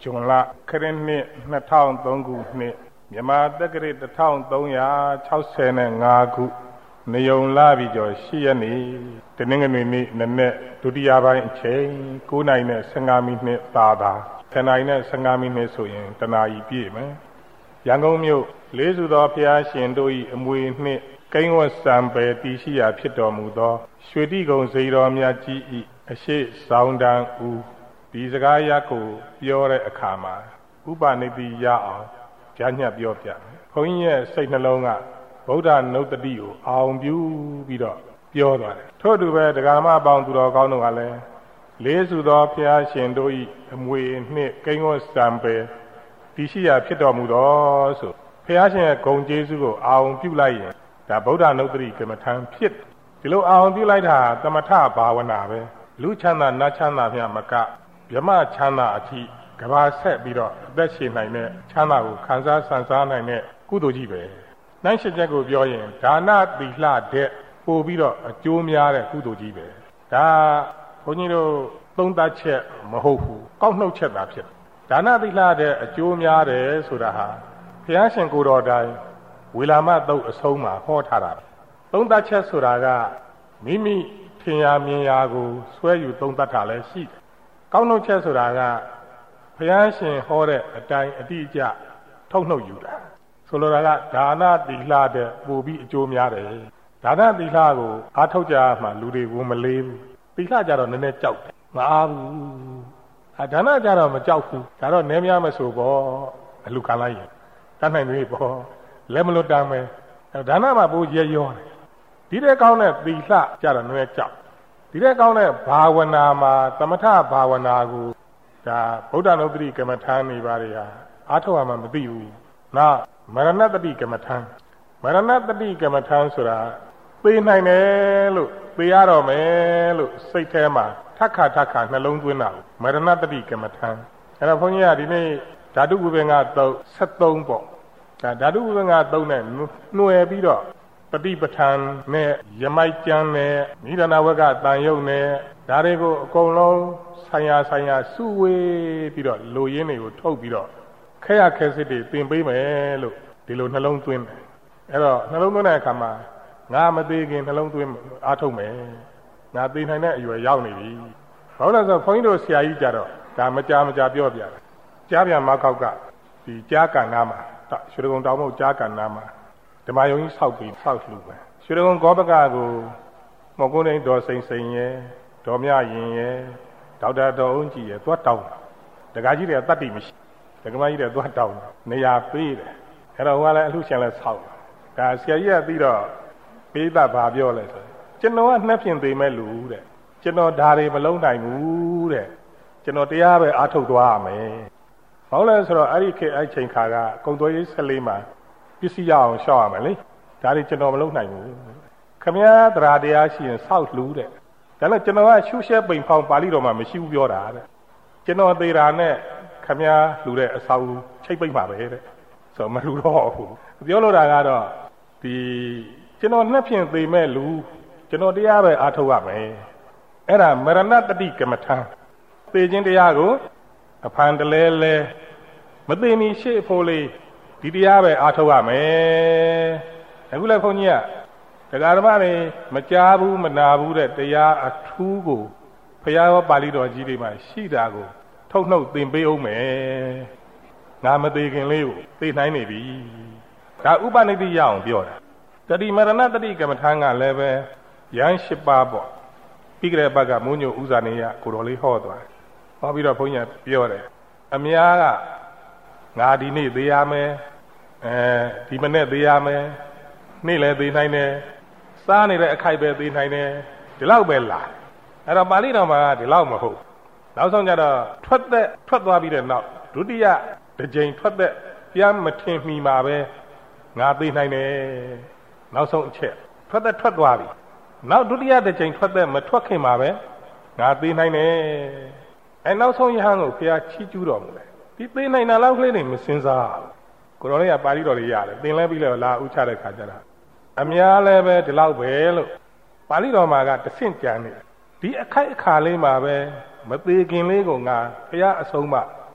ဂျွန်လခရစ်နှစ်2003ခုနှစ်မြန်မာတက္ကရာ1365ခုနေုံလာပြီးကျော်8ရက်နေ့တနင်္ဂနွေနေ့နက်နဲ့ဒုတိယပိုင်းအချိန်9:15မိနစ်သာ10:15မိနစ်ဆိုရင်တနာရီပြည့်မယ်ရန်ကုန်မြို့လေးစုသောဘုရားရှင်တို့၏အမွေနှင့်ကိန်းဝတ်စံပယ်တည်ရှိရာဖြစ်တော်မူသောရွှေတိဂုံစေတော်မြတ်ကြီး၏အရှိဆောင်တန်ဦးဒီစကားရပ်ကိုပြောတဲ့အခါမှာဥပနိတိရအောင်ဈာညက်ပြောပြမယ်။ဘုန်းကြီးရဲ့စိတ်နှလုံးကဗုဒ္ဓနုတ္တိကိုအောင်ပြုပြီးတော့ပြောသွားတယ်။ထို့အတူပဲဒကာမအပေါင်းသူတော်ကောင်းတို့ကလည်းလေးစုသောဘုရားရှင်တို့၏အမွေနှင့်ကိန်းဝတ်စံပယ်တည်ရှိရာဖြစ်တော်မူသောဆိုဘုရားရှင်ရဲ့ဂုဏ်ကျေးဇူးကိုအောင်ပြုလိုက်ရင်ဒါဗုဒ္ဓနုတ္တိကမ္မထံဖြစ်ဒီလိုအောင်ပြုလိုက်တာသမထဘာဝနာပဲလူချမ်းသာနတ်ချမ်းသာမြတ်မကဗြဟ္မချမ်းသာအထိကဘာဆက်ပြီးတော့အသက်ရှင်နိုင်တဲ့ချမ်းသာကိုခံစားဆန်စားနိုင်တဲ့ကုသိုလ်ကြီးပဲနှိုင်းရှင်းချက်ကိုပြောရင်ဒါနသီလတဲ့ပို့ပြီးတော့အကျိုးများတဲ့ကုသိုလ်ကြီးပဲဒါဘုန်းကြီးတို့သုံးသပ်ချက်မဟုတ်ဘူးကောက်နှုတ်ချက်သာဖြစ်ဒါနသီလတဲ့အကျိုးများတယ်ဆိုတာဟာဘုရားရှင်ကိုယ်တော်တိုင်ဝေလာမသုတ်အဆုံးမှာဟောထားတာသုံးသပ်ချက်ဆိုတာကမိမိထင်ရာမြင်ရာကိုဆွဲယူသုံးသပ်တာလည်းရှိတယ်ကောက်နှုတ်ချက်ဆိုတာကဘုရားရှင်ဟောတဲ့အတိုင်းအတိအကျထုတ်နှုတ်ယူတာဆိုလိုတာကဒါနသီလတဲ့ပို့ပြီးအကျိုးများတယ်ဒါနသီလကိုအားထုတ်ကြမှလူတွေဝန်မလေးဘူးသီလကြတော့နည်းနည်းကြောက်တယ်မအားဘူးဒါနကြတော့မကြောက်ဘူးဒါတော့နည်းများမဆိုပေါ့အလူခံလိုက်ရင်တတ်နိုင်ပြီပေါ့လက်မလွတ်တမ်းပဲဒါနမှာပို့ရဲရောတယ်ဒီတဲ့ကောင်းတဲ့သီလကြတော့နည်းနည်းကြောက်ဒီတဲ့ကောင်းတဲ့ဘာဝနာမှာသမထဘာဝနာကိုဒါဗုဒ္ဓနုတ္တိကမ္မထံနေပါလေဟာအားထုတ်ရမှမသိဘူးနောက်မရဏတတိကမ္မထံမရဏတတိကမ္မထံဆိုတာသိနိုင်တယ်လို့သိရတော့မယ်လို့စိတ်ထဲမှာထပ်ခါနှလုံးသွင်းတာမရဏတတိကမ္မထံအဲ့တော့ဘုန်းကြီးကဒီနေ့ဓာတုဝိပင်္ဂသုံး73ပေါ့ဒါဓာတုဝိပင်္ဂသုံးနဲ့နှွယ်ပြီးတော့ပฏิပဋ္ဌာန်နဲ့ယမိုက်ကျမ်းနဲ့နိဒာနဝကတန်ယုတ်နဲ့ဒါတွေကိုအကုန်လုံးဆိုင်ရာစုဝေးပြီးတော့လူရင်းတွေကိုထုတ်ပြီးတော့ခဲရခဲစစ်တွေသင်ပေးမယ်လို့ဒီလိုနှလုံးသွင်းတယ်အဲ့တော့နှလုံးသွင်းတဲ့အခါမှာငါမသေးခင်နှလုံးသွင်းအားထုတ်မယ်ငါသိနိုင်တဲ့အရွယ်ရောက်နေပြီဘာလို့လဲဆိုတော့ခွန်ကြီးတို့ဆရာကြီးကြတော့ဒါမကြာပြောပြတယ်ကြားပြန်မခောက်ကဒီကြားကန်နာမှာရွှေဒဂုံတောင်မုတ်ကြားကန်နာမှာဓမ္မယုံကြီးဆောက်ပြီးဆောက်လှူပဲရွှေဒဂုံဂောဘကကိုမော်ကုန်းတိုင်းဒေါ်စိန်ရဲ့ဒေါ်မြရင်ရဲ့ဒေါက်တာတော်ဦးကြီးရဲ့သွားတောင်းတက္ကကြီးတွေကတတ်တိမရှိတက္ကမကြီးတွေသွားတောင်းနေရာပေးတယ်အဲ့တော့ဟိုကလည်းအလှရှင်လည်းဆောက်ဒါဆရာကြီးကပြီးတော့ပေးတာဘာပြောလဲဆိုကျွန်တော်ကနှက်ဖြင့်သေးမဲ့လူတဲ့ကျွန်တော်ဓာတွေမလုံးနိုင်ဘူးတဲ့ကျွန်တော်တရားပဲအားထုတ်သွားရမယ်ဘာလို့လဲဆိုတော့အဲ့ဒီခေတ်အဲ့ချိန်ခါကကုံသွေးရေး14မှာပစ္စည်းရအောင်ရှောက်ရမယ်လေဒါတွေကျွန်တော်မလုံးနိုင်ဘူးခမည်းတရားတရားရှိရင်ဆောက်လှူတဲ့ဒါနဲ့ကျွန်တော်ကရှုရှဲပိန်ဖောင်းပါဠိတော်မှာမရှိဘူးပြောတာတဲ့ကျွန်တော်သေးတာနဲ့ခမည်းလှူတဲ့အဆောက်ချိတ်ပိတ်ပါပဲတဲ့ဆိုတော့မလှူတော့ဘူးပြောလို့တာကတော့ဒီကျွန်တော်နှက်ဖြင့်သေမဲ့လူကျွန်တော်တရားပဲအားထုတ်ရမယ်အဲ့ဒါမရဏတတိကမ္မထံသေခြင်းတရားကိုအဖန်တလဲမသိမီရှေ့ဖို့လေးဒီတရားပဲအားထုတ်ရမယ်အခုလည်းခွန်ကြီးကတရားဓမ္မတွေမကြားဘူးမနာဘူးတဲ့တရားအထူးကိုဘုရားဟောပါဠိတော်ကြီးတွေမှာရှိတာကိုထုတ်နှုတ်သင်ပေးအောင်မယ်ငါမသေးခင်လေးကိုသိနိုင်နေပြီဒါဥပနိတိရအောင်ပြောတာတတိမရဏတတိကမ္မထံကလည်းပဲရန်၈ပါးပေါ့ပြီးကြတဲ့ဘက်ကမိုးညိုဥဇာနေရကိုတော်လေးဟောသွားတယ်ဟောပြီးတော့ဘုန်းကြီးပြောတယ်အများကငါဒီနေ့သေးရမယ်ဒီမနေ့သေးရမယ်နေ့လည်းသေးနိုင်တယ်စားနေတဲ့အခိုက်ပဲသေးနိုင်တယ်ဒီလောက်ပဲလာအဲ့တော့ပါဠိတော်မှာဒီလောက်မဟုတ်နောက်ဆုံးကျတော့ထွက်သွားပြီးတဲ့နောက်ဒုတိယတစ်ကြိမ်ထွက်တဲ့ပြန်မထင်မီမှာပဲငါသေးနိုင်တယ်နောက်ဆုံးအချက်ထွက်သွားပြီနောက်ဒုတိယတစ်ကြိမ်ထွက်တဲ့မထွက်ခင်မှာပဲငါသေးနိုင်တယ်အဲနောက်ဆုံးယဟန်ကိုဘုရားချီးကျူးတော်မူတယ်ဒီသေးနိုင်တာလောက်ကလေးတွေမစင်စားကိုတော်လေးကပါဠိတော်လေးရတယ်သင်လဲပြီးလဲလာဥချတဲ့ခါကျတော့အများလည်းပဲဒီလောက်ပဲလို့ပါဠိတော်မှာကတဆင့်ကြံနေဒီအခိုက်အခါလေးမှာပဲမသေးခင်လေးကိုငါဘုရားအဆုံးမ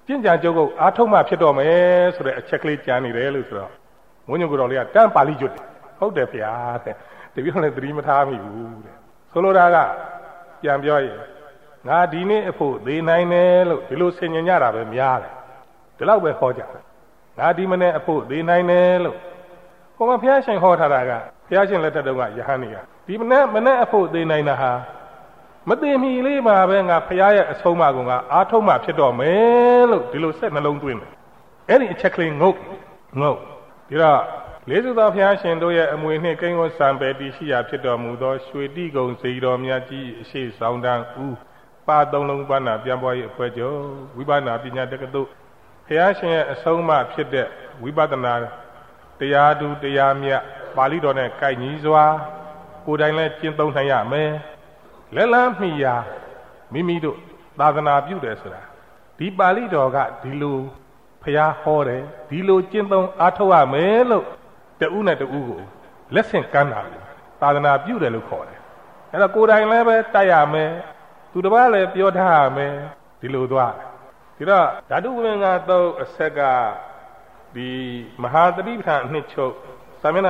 ကျင့်ကြံကြုတ်ကိုအားထုတ်မှဖြစ်တော်မယ်ဆိုတဲ့အချက်ကလေးကြံနေတယ်လို့ဆိုတော့ဝိညာဉ်ကိုယ်တော်လေးကတန်းပါဠိကျွတ်တယ်ဟုတ်တယ်ဗျာတဲ့တပည့်တော်လည်းသတိမထားမိဘူးတဲ့ဆိုလိုတာကပြန်ပြောရင်ငါဒီနေ့အဖို့သေးနိုင်တယ်လို့ဒီလိုဆင်ញင်ကြတာပဲများတယ်ဒီလောက်ပဲဟောကြတယ်ငါဒီမနေ့အဖို့သေးနိုင်တယ်လို့ဟိုမှာဘုရားရှင်ဟောထားတာကဘုရားရှင်လက်ထက်တုန်းကယဟန်တွေကဒီမနေ့အဖို့သေးနိုင်တာဟာမသိမီလေးမှာပဲငါဘုရားရဲ့အဆုံးအမကအားထုတ်မှဖြစ်တော့မယ်လို့ဒီလိုဆက်နှလုံးသွင်းတယ်အဲ့ဒီအချက်ကလေးငုတ်ဒီတော့လေးစုသောဘုရားရှင်တို့ရဲ့အမွေနှင့်ကိန်းဝတ်စံပယ်တည်ရှိရာဖြစ်တော်မူသောရွှေတိကုံစေတော်မြတ်ကြီးအရှိဆောင်တန်းဦးပါသုံးလုံးပါဏပြန်ပွားရေးအဖွဲ့ချုပ်ဝိပဿနာပညာတက္ကသိုလ်ဘုရားရှင်ရဲ့အဆုံးအမဖြစ်တဲ့ဝိပဿနာတရားတူတရားမြတ်ပါဠိတော်နဲ့ကိုက်ညီစွာကိုယ်တိုင်လည်းကျင့်သုံးနိုင်ရမယ်လက်လန်းမိရာမိမိတို့သာသနာပြုတယ်ဆိုတာဒီပါဠိတော်ကဒီလိုဘုရားဟောတယ်ဒီလိုကျင့်သုံးအားထုတ်ရမယ်လို့တဦးနဲ့တဦးကိုလက်ဆင့်ကမ်းတာသာသနာပြုတယ်လို့ခေါ်တယ်အဲ့တော့ကိုယ်တိုင်လည်းပဲတိုက်ရမယ်သူတစ်ပါးလည်းပြောထားရမယ်ဒီလိုသွားဒီတော့ဓာတုဝိင္ကတော့အဆက်ကဒီမဟာသတိပဋ္ဌာန်အနှစ်ချုပ်စာမျက်နှာ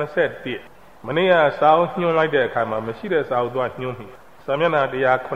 181မနေ့ကစာအုပ်ညွှန်းလိုက်တဲ့အခါမှာမရှိတဲ့စာအုပ်သွားညွှန်းပြီစာမျက်နှာ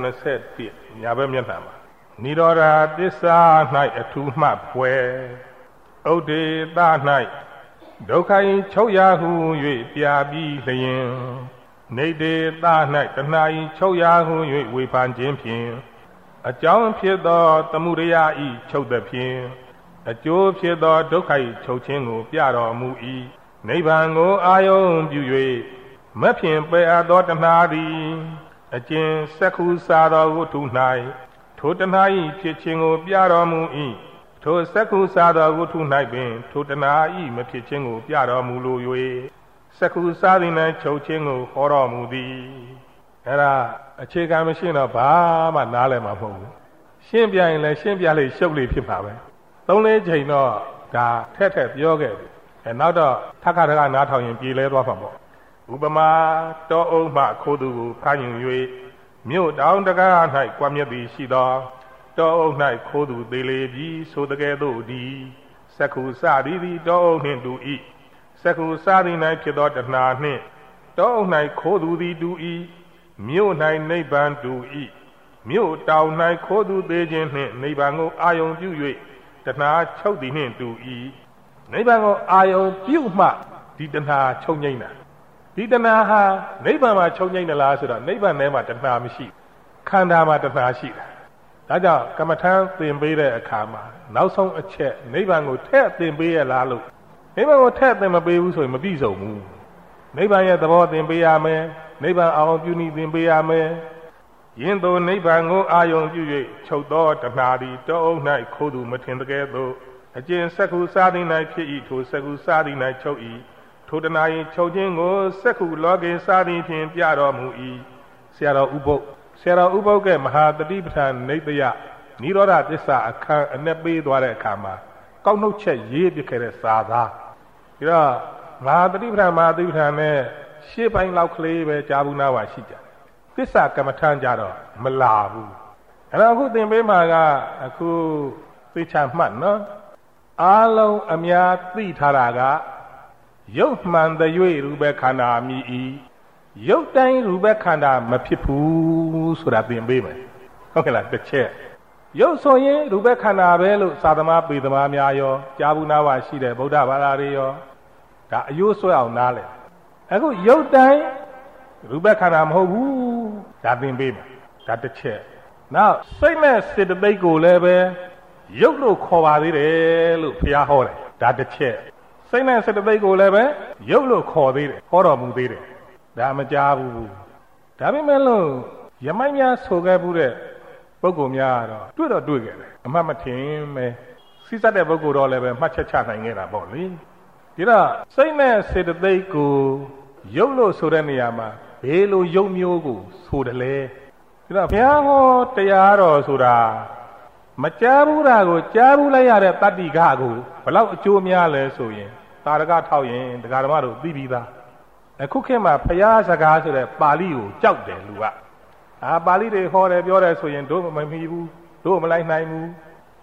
181ညာဘက်မျက်နှာမှာနိရောဓသစ္စာ၌အထူးမှပွဲဥဒေသ၌ဒုက္ခ၏ချုပ်ရာဟု၍ပြာပြီးလျင်နေဒေသ၌တဏှာ၏ချုပ်ရာဟု၍ဝေဖန်ခြင်းဖြင့်အကြောင်းဖြစ်သောသမုဒယ၏ချုပ်သည်ဖြင့်အကျိုးဖြစ်သောဒုက္ခ၏ချုပ်ခြင်းကိုပြတော်မူ၏နိဗ္ဗာန်ကိုအာယုံပြု၍မဖြင့်ပယ်အပ်သောတဏှာသည်အကျဉ်စက္ခုစာသောဝတ္ထု၌ထိုတဏှာ၏ဖြစ်ခြင်းကိုပြတော်မူ၏ထိုစက္ခုစာသောဝတ္ထု၌ပင်ထိုတဏှာ၏မဖြစ်ခြင်းကိုပြတော်မူလို၍စက္ခုစာသည်၌ချုပ်ခြင်းကိုဟောတော်မူသည်အဲ့ဒါအခြေခံမရှိတော့ဘာမှနားလည်မှာမဟုတ်ဘူးရှင်းပြရင်လည်းရှင်းပြလေရှုပ်လေဖြစ်ပါပဲ3-4ချိန်တော့ဒါထက်ပြောခဲ့ပြီနောက်တော့ထပ်ခါတကနားထောင်ရင်ပြေလဲသွားမှာပေါ့ဥပမာတောအုံမှခိုးသူကိုဖမ်းယူ၍မြို့တောင်တကား၌ကွာမြတ်သည်ရှိသောတောအုံ၌ခိုးသူသေးလေပြီးဆိုတကယ်သို့ဒီစက္ခုစသည်တောအုံနှင့်တူ၏စက္ခုစသည်၌ဖြစ်သောတဏှာနှင့်တောအုံ၌ခိုးသူသည်တူ၏မြို့၌နိဗ္ဗာန်တူ၏မြို့တောင်၌ခိုးသူသေးခြင်းနှင့်နိဗ္ဗာန်ကိုအာယုံပြု၍တဏှာချုပ်သည်နှင့်တူ၏နိဗ္ဗာန်ကိုအာယုံပြုမှဒီတဏှာချုပ်ငိမ့်တာဒီတဏှာဟာနိဗ္ဗာန်မှာချုပ်ငိမ့်တယ်လားဆိုတော့နိဗ္ဗာန်ထဲမှာတဏှာမရှိခန္ဓာမှာတဏှာရှိတာဒါကြောင့်ကမ္မထမ်းသင်ပေးတဲ့အခါမှာနောက်ဆုံးအချက်နိဗ္ဗာန်ကိုထည့်သင်ပေးရလားလို့နိဗ္ဗာန်ကိုထည့်သင်မပေးဘူးဆိုရင်မပြည့်စုံဘူးနိဗ္ဗာန်ရဲ့သဘောသင်ပေးရမယ်နိဗ္ဗာန်အောင်ပြုနည်းသင်ပေးရမယ်ယင်းသို့နိဗ္ဗာန်ကိုအာယုံပြု၍ချုပ်သောတဏှာသည်တောအုံ၌ခိုးသူမထင်တကယ်သို့အကျဉ်စက္ခုစာသည်၌ဖြစ်၏ထိုစက္ခုစာသည်၌ချုပ်၏ထိုတဏှာ၏ချုပ်ခြင်းကိုစက္ခုလောကေစာသည်ဖြင့်ပြတော်မူ၏ဆရာတော်ဥပုပ်ကမဟာတတိပဋ္ဌာန်နိတယနိရောဓသစ္စာအခန်းအနဲ့ပေးသွားတဲ့အခါမှာကောက်နှုတ်ချက်ရေးပြခဲ့တဲ့စာသားဒီတော့မဟာတတိပဋ္ဌာန်နဲ့ရှေ့ပိုင်းလောက်ကလေးပဲကြာဘူးနာပါရှိကြသစ္စာကမ္မထမ်းကြတော့မလာဘူးအဲ့တော့အခုသင်ပေးမှာကအခုသိချမှတ်နော်အားလုံးအများသိထားတာကရုပ်မှန်တဲ့၍ရူပခန္ဓာမြည်၏ရုပ်တိုင်းရူပခန္ဓာမဖြစ်ဘူးဆိုတာသင်ပေးမယ်ဟုတ်ကဲ့လားတစ်ချက်ရုပ်ဆိုရင်ရူပခန္ဓာပဲလို့သာသမာပေသမာများရောကြာဘူးနာပါရှိတဲ့ဗုဒ္ဓဘာသာတွေရောဒါအယိုးဆွဲအောင်နားလဲအခုရုပ်တိုင်းရူပခန္ဓာမဟုတ်ဘူးဒါသင်ပေးမယ်ဒါတစ်ချက်နောက်စိတ်နဲ့စေတသိက်ကိုလည်းပဲရုပ်လို့ခေါ်ပါသေးတယ်လို့ဘုရားဟောတယ်ဒါတစ်ချက်စိတ်နဲ့စေတသိက်ကိုလည်းပဲရုပ်လို့ခေါ်သေးတယ်ဟောတော်မူသေးတယ်ဒါမကြားဘူးဒါပေမဲ့လို့ယမိုင်းများဆိုခဲ့ဘူးတဲ့ပုဂ္ဂိုလ်များကတော့တွေ့ခဲ့တယ်အမှတ်မထင်ပဲစိစက်တဲ့ပုဂ္ဂိုလ်တော့လည်းပဲမှတ်ချက်ချနိုင်ခဲ့တာပေါ့လေဒီတော့စိတ်နဲ့စေတသိက်ကိုရုပ်လို့ဆိုတဲ့နေရာမှာဘယ်လိုရုပ်မျိုးကိုဆိုတယ်လဲဒီတော့ဘုရားဟောတရားတော်ဆိုတာမကြားဘူးတာကိုကြားဘူးလိုက်ရတဲ့တတ္တိကကိုဘလောက်အကျိုးများလဲဆိုရင်တာရကထောက်ရင်ဒကာဓမ္မတို့သိပြီးသားအခုခေတ်မှာဘုရားစကားဆိုတဲ့ပါဠိကိုကြောက်တယ်လူကပါဠိတွေဟောတယ်ပြောတယ်ဆိုရင်တို့မမီဘူးတို့မလိုက်နိုင်ဘူး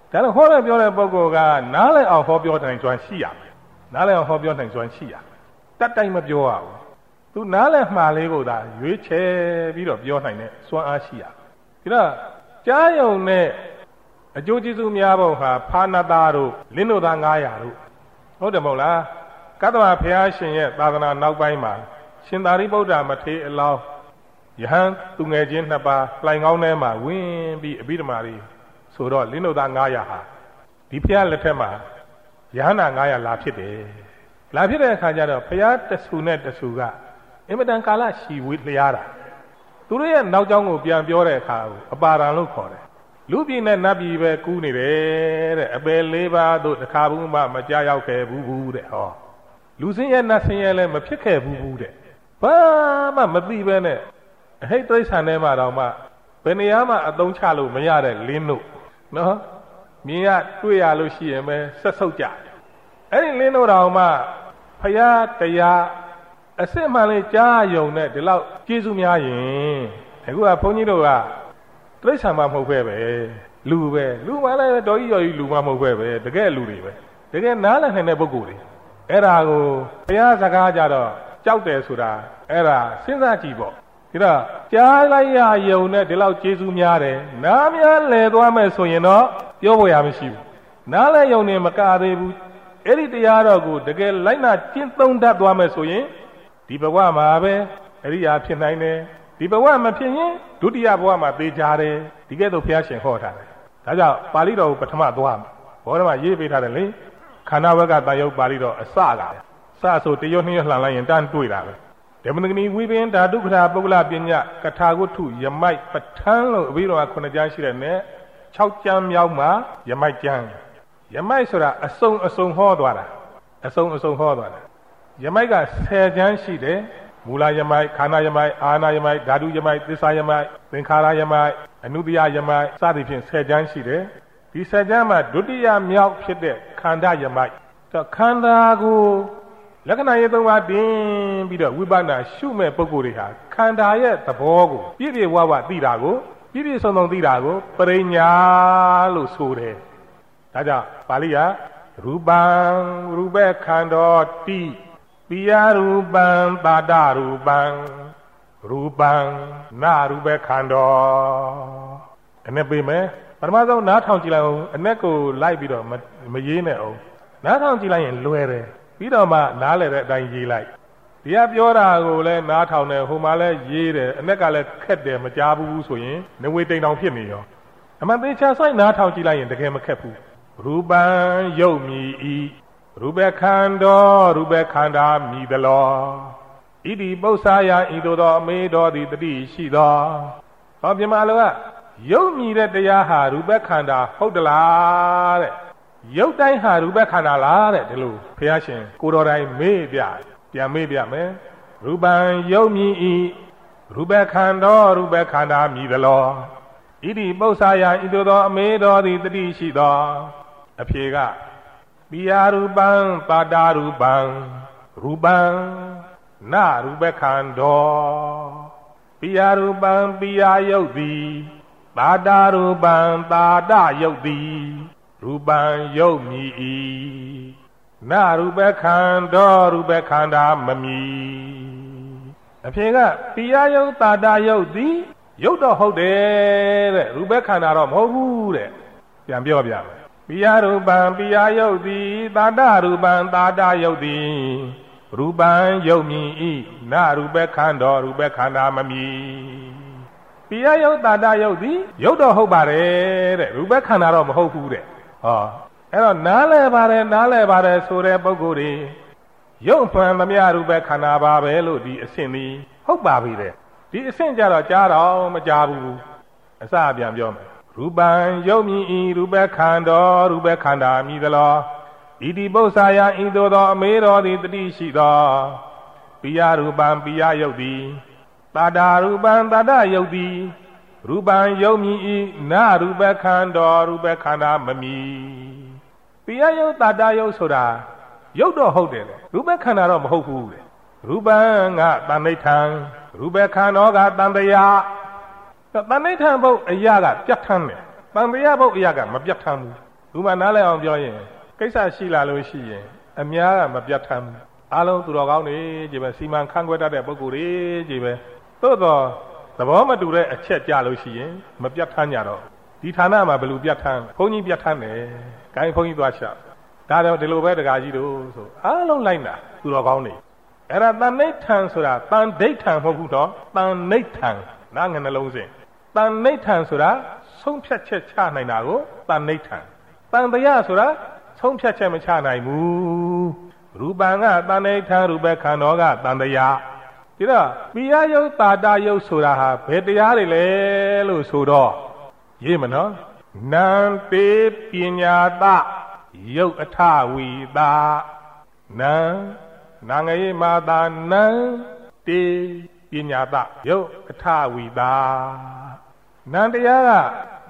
ဒါလည်းဟောတဲ့ပြောတဲ့ပုဂ္ဂိုလ်ကနားလည်အောင်ဟောပြောနိုင်စွမ်းရှိရမယ်နားလည်အောင်ဟောပြောနိုင်စွမ်းရှိရတတ်တိုင်းမပြောရဘူးသူနားလည်မှားလေးကိုသာရွေးချယ်ပြီးတော့ပြောနိုင်တဲ့စွမ်းအားရှိရဒါတော့ကြားယုံနဲ့အကျိုးကျေးဇူးများပုံဟာဖာနာတာတို့လင်းတို့သား900တို့ဟုတ်တယ်မဟုတ်လားကတ္တဝဘုရားရှင်ရဲ့သာသနာနောက်ပိုင်းမှာရှင်သာရိပုတ္တမထေရအလောင်းယဟန်သူငယ်ချင်း2ပါးလှိုင်ကောင်းထဲမှာဝင်ပြီးအဘိဓမ္မာတွေဆိုတော့လင်းတို့သား900ဟာဒီဘုရားလက်ထက်မှာယဟန္တာ900လာဖြစ်တယ်လာဖြစ်တဲ့အခါကျတော့ဘုရားတဆူနဲ့တဆူကအင်မတန်ကာလရှည်ဝေးလျားတာသူတို့ရဲ့နောက်ကျောင်းကိုပြန်ပြောတဲ့အခါကိုအပါရံလို့ခေါ်တယ်လူပြည်နဲ့နတ်ပြည်ပဲကူးနေတယ်တဲ့အပယ်4ပါးတို့တစ်ခါဘူးမှမကြောက်ရောက်ခဲ့ဘူးတဲ့ဟောလူစင်းရဲ့နတ်စင်းရဲ့လည်းမဖြစ်ခဲ့ဘူးတဲ့ဘာမှမသိပဲနဲ့အဟိတ်တိရစ္ဆာန်ထဲမှာတော့မှဘယ်နေရာမှအသုံးချလို့မရတဲ့လင်းတို့နော်မြင်ရတွေ့ရလို့ရှိရင်ပဲဆက်ဆုပ်ကြအဲ့ဒီလင်းတို့တော်မှဖရာတရားအစစ်မှန်လေးကြားယုံနဲ့ဒီလောက်ကျေးဇူးများရင်အခုကဘုန်းကြီးတို့ကတိရစ္ဆာန်မှမဟုတ်ပဲလူပဲလူမှလည်းတော်ကြီးရော်ကြီးလူမှမဟုတ်ပဲတကယ်လူတွေပဲတကယ်နားလည်နိုင်တဲ့ပုဂ္ဂိုလ်တွေအဲ့ဒါကိုဘုရားစကားကြတော့ကြောက်တယ်ဆိုတာအဲ့ဒါစဉ်းစားကြည့်ပေါ့ဒါတော့ကြားလိုက်ရယုံနဲ့ဒီလောက်ကျေးဇူးများတယ်နားများလဲသွားမယ်ဆိုရင်တော့ပြောဖို့ရမရှိဘူးနားလဲယုံနေမကသေးဘူးအဲ့ဒီတရားတော်ကိုတကယ်လိုက်နာကျင့်သုံးတတ်သွားမယ်ဆိုရင်ဒီဘဝမှာပဲအရိယာဖြစ်နိုင်တယ်ဒီဘဝမဖြစ်ရင်ဒုတိယဘဝမှာသေချာတယ်ဒီကဲ့သို့ဘုရားရှင်ဟောထားတယ်ဒါကြောင့်ပါဠိတော်ကိုပထမသွားဘောဓမှာရေးပေးထားတယ်လေခန္ဓာဝကတန်ယုတ်ပါဠိတော်အစကစဆိုတရွတ်2ရွတ်လှန်လိုက်ရင်တန်းတွေ့တာပဲဓမ္မဂဏီဝိပင်ဓာတုခရာပုဂ္ဂလပညာကထာဝတ္ထုယမိုက်ပဋ္ဌာန်းလို့အဘိဓမ္မာ9ကျမ်းရှိတဲ့နဲ့6ကျမ်းမြောက်မှာယမိုက်ကျမ်းယမိုက်ဆိုတာအစုံဟောသွားတာအစုံဟောသွားတာယမိုက်က10ကျမ်းရှိတယ်မူလယမိုက်ခန္ဓာယမိုက်အာနာယမိုက်ဓာတုယမိုက်သစ္စာယမိုက်သင်္ခါရယမိုက်အနုတ္တယယမိုက်စသည်ဖြင့်10ကျမ်းရှိတယ်ဒီ10ကျမ်းမှာဒုတိယမြောက်ဖြစ်တဲ့ခန္ဓာယမိုက်ခန္ဓာကိုလက္ခဏာရေး3ပါးတင်ပြီးတော့ဝိပဿနာရှုမဲ့ပုဂ္ဂိုလ်တွေဟာခန္ဓာရဲ့သဘောကိုပြည့်ပြည့်ဝဝသိတာကိုပြည့်ပြည့်စုံစုံသိတာကိုပရိညာလို့ဆိုတယ်ဒါကြောင့်ပါဠိကရူပံရူပခန္ဓာတိပိယရူပံပါဒရူပံရူပံနာရူပခန္ဓာအနေပေးမယ်ပထမဆုံးနားထောင်ကြည့်လိုက်အောင်အ내ကိုလိုက်ပြီးတော့မရေးနဲ့အောင်နားထောင်ကြည့်လိုက်ရင်လွယ်တယ်ပြီးတော့မှနားလည်တဲ့အတိုင်းရေးလိုက်ဒီကပြောတာကိုလည်းနားထောင်တယ်ဟိုမှာလည်းရေးတယ်အ내ကလည်းခက်တယ်မကြားဘူးဆိုရင်နဝေတိန်တောင်ဖြစ်နေရောအမှန်သေချာဆိုင်နားထောင်ကြည့်လိုက်ရင်တကယ်မခက်ဘူးရူပံယုတ်မြည်ဤရူပခန္ဓာရူပခန္ဓာမြည်သလောဣတိပု္ပ္ပာယဤသို့သောအမေတော်သည်တတိရှိသောဟောပြမလောကယုတ်မြည်တဲ့တရားဟာရူပခန္ဓာဟုတ်တလားတဲ့ယုတ်တိုင်းဟာရူပခန္ဓာလားတဲ့ဒီလိုဘုရားရှင်ကိုတော်တိုင်းမေးပြပြန်မေးပြမယ်ရူပံယုတ်မြည်ဤရူပခန္ဓာရူပခန္ဓာမြည်သလောဣတိပု္ပ္ပာယဤသို့သောအမေတော်သည်တတိရှိသောအဖြေကပိယရူပံပါဒရူပံရူပံနာရူပခန္ဓာပိယရူပံပိယယုတ်သည်ပါဒရူပံပါဒယုတ်သည်ရူပံယုတ်မြည်ဤနာရူပခန္ဓာရူပခန္ဓာမမြည်အဖြေကပိယယုတ်ပါဒယုတ်သည်ယုတ်တော့ဟုတ်တယ်တဲ့ရူပခန္ဓာတော့မဟုတ်ဘူးတဲ့ပြန်ပြောပြမယ်ပိယရူပံပိယယုတ်သည်သာဒရူပံသာဒယုတ်သည်ရူပံယုတ်မြည်ဤနာရူပခန္ဓာရူပခန္ဓာမမြည်ပိယယုတ်သာဒယုတ်သည်ယုတ်တော့ဟုတ်ပါတယ်တဲ့ရူပခန္ဓာတော့မဟုတ်ဘူးတဲ့ဟောအဲ့တော့နားလဲပါတယ်ဆိုတဲ့ပုဂ္ဂိုလ်တွေယုတ်မှန်သမျှရူပခန္ဓာပါပဲလို့ဒီအဆင့်นี้ဟုတ်ပါပြီတဲ့ဒီအဆင့်ကြတော့ကြားတော့မကြားဘူးအစပြန်ပြောမယ်ရူပံယုတ်မြည်ဤရူပခန္ဓာရူပခန္ဓာမြည်သလောဣတိပု္ပ္ပာယဤသို့သောအမေတော်သည်တတိရှိသောပိယရူပံပိယယုတ်သည်ပါဒရူပံပါဒယုတ်သည်ရူပံယုတ်မြည်ဤနာရူပခန္ဓာရူပခန္ဓာမမြည်ပိယယုတ်ပါဒယုတ်ဆိုတာယုတ်တော့ဟုတ်တယ်လေရူပခန္ဓာတော့မဟုတ်ဘူးလေရူပံကတဏိဋ္ဌံရူပခန္ဓာကတန်တရာတဏိဋ္ဌံဘုတ်အရာကပြတ်ထမ်းတယ်တန်တရားဘုတ်အရာကမပြတ်ထမ်းဘူး mà nói lại ôngပြောgì cái sao xí là lối xí em nhớ là mà biết tham alo tụi nó này chỉ về xi măng khăn quét ra để bao cù đi chỉ về tốt rồiแต่ว่ามาดูတဲ့အချက်ကြလို့ရှိရင်မပြတ်ထမ်းကြတော့ဒီဌာနမှာဘယ်လိုပြတ်ထမ်းဘုန်းကြီးပြတ်ထမ်းတယ်။ဂိုင်းဘုန်းကြီးသွားချဒါတော့ဒီလိုပဲတကားကြီးတို့ဆိုအားလုံးလိုက်တာသူတော်ကောင်းနေအဲ့ဒါတန်နိဋ္ဌံဆိုတာတန်ဒိဋ္ဌံမဟုတ်ဘူးတော့တန်နိဋ္ဌံနားငယ်နှလုံးစဉ်တန်နိဋ္ဌံဆိုတာဆုံးဖြတ်ချက်ချနိုင်တာကိုတန်နိဋ္ဌံတန်တရားဆိုတာဆုံးဖြတ်ချက်မချနိုင်ဘူးရူပံကတန်နိဋ္ဌံရူပခန္ဓာကတန်တရားဒီတော့ပိယယုတ်တာတယုတ်ဆိုတာဟာဘယ်တရားတွေလဲလို့ဆိုတော့ရေးမနော်နံတေပညာတယုတ်အထဝီတာနံနာငရေမာတာနံတေပညာတယုတ်အထဝီတာနံတရားက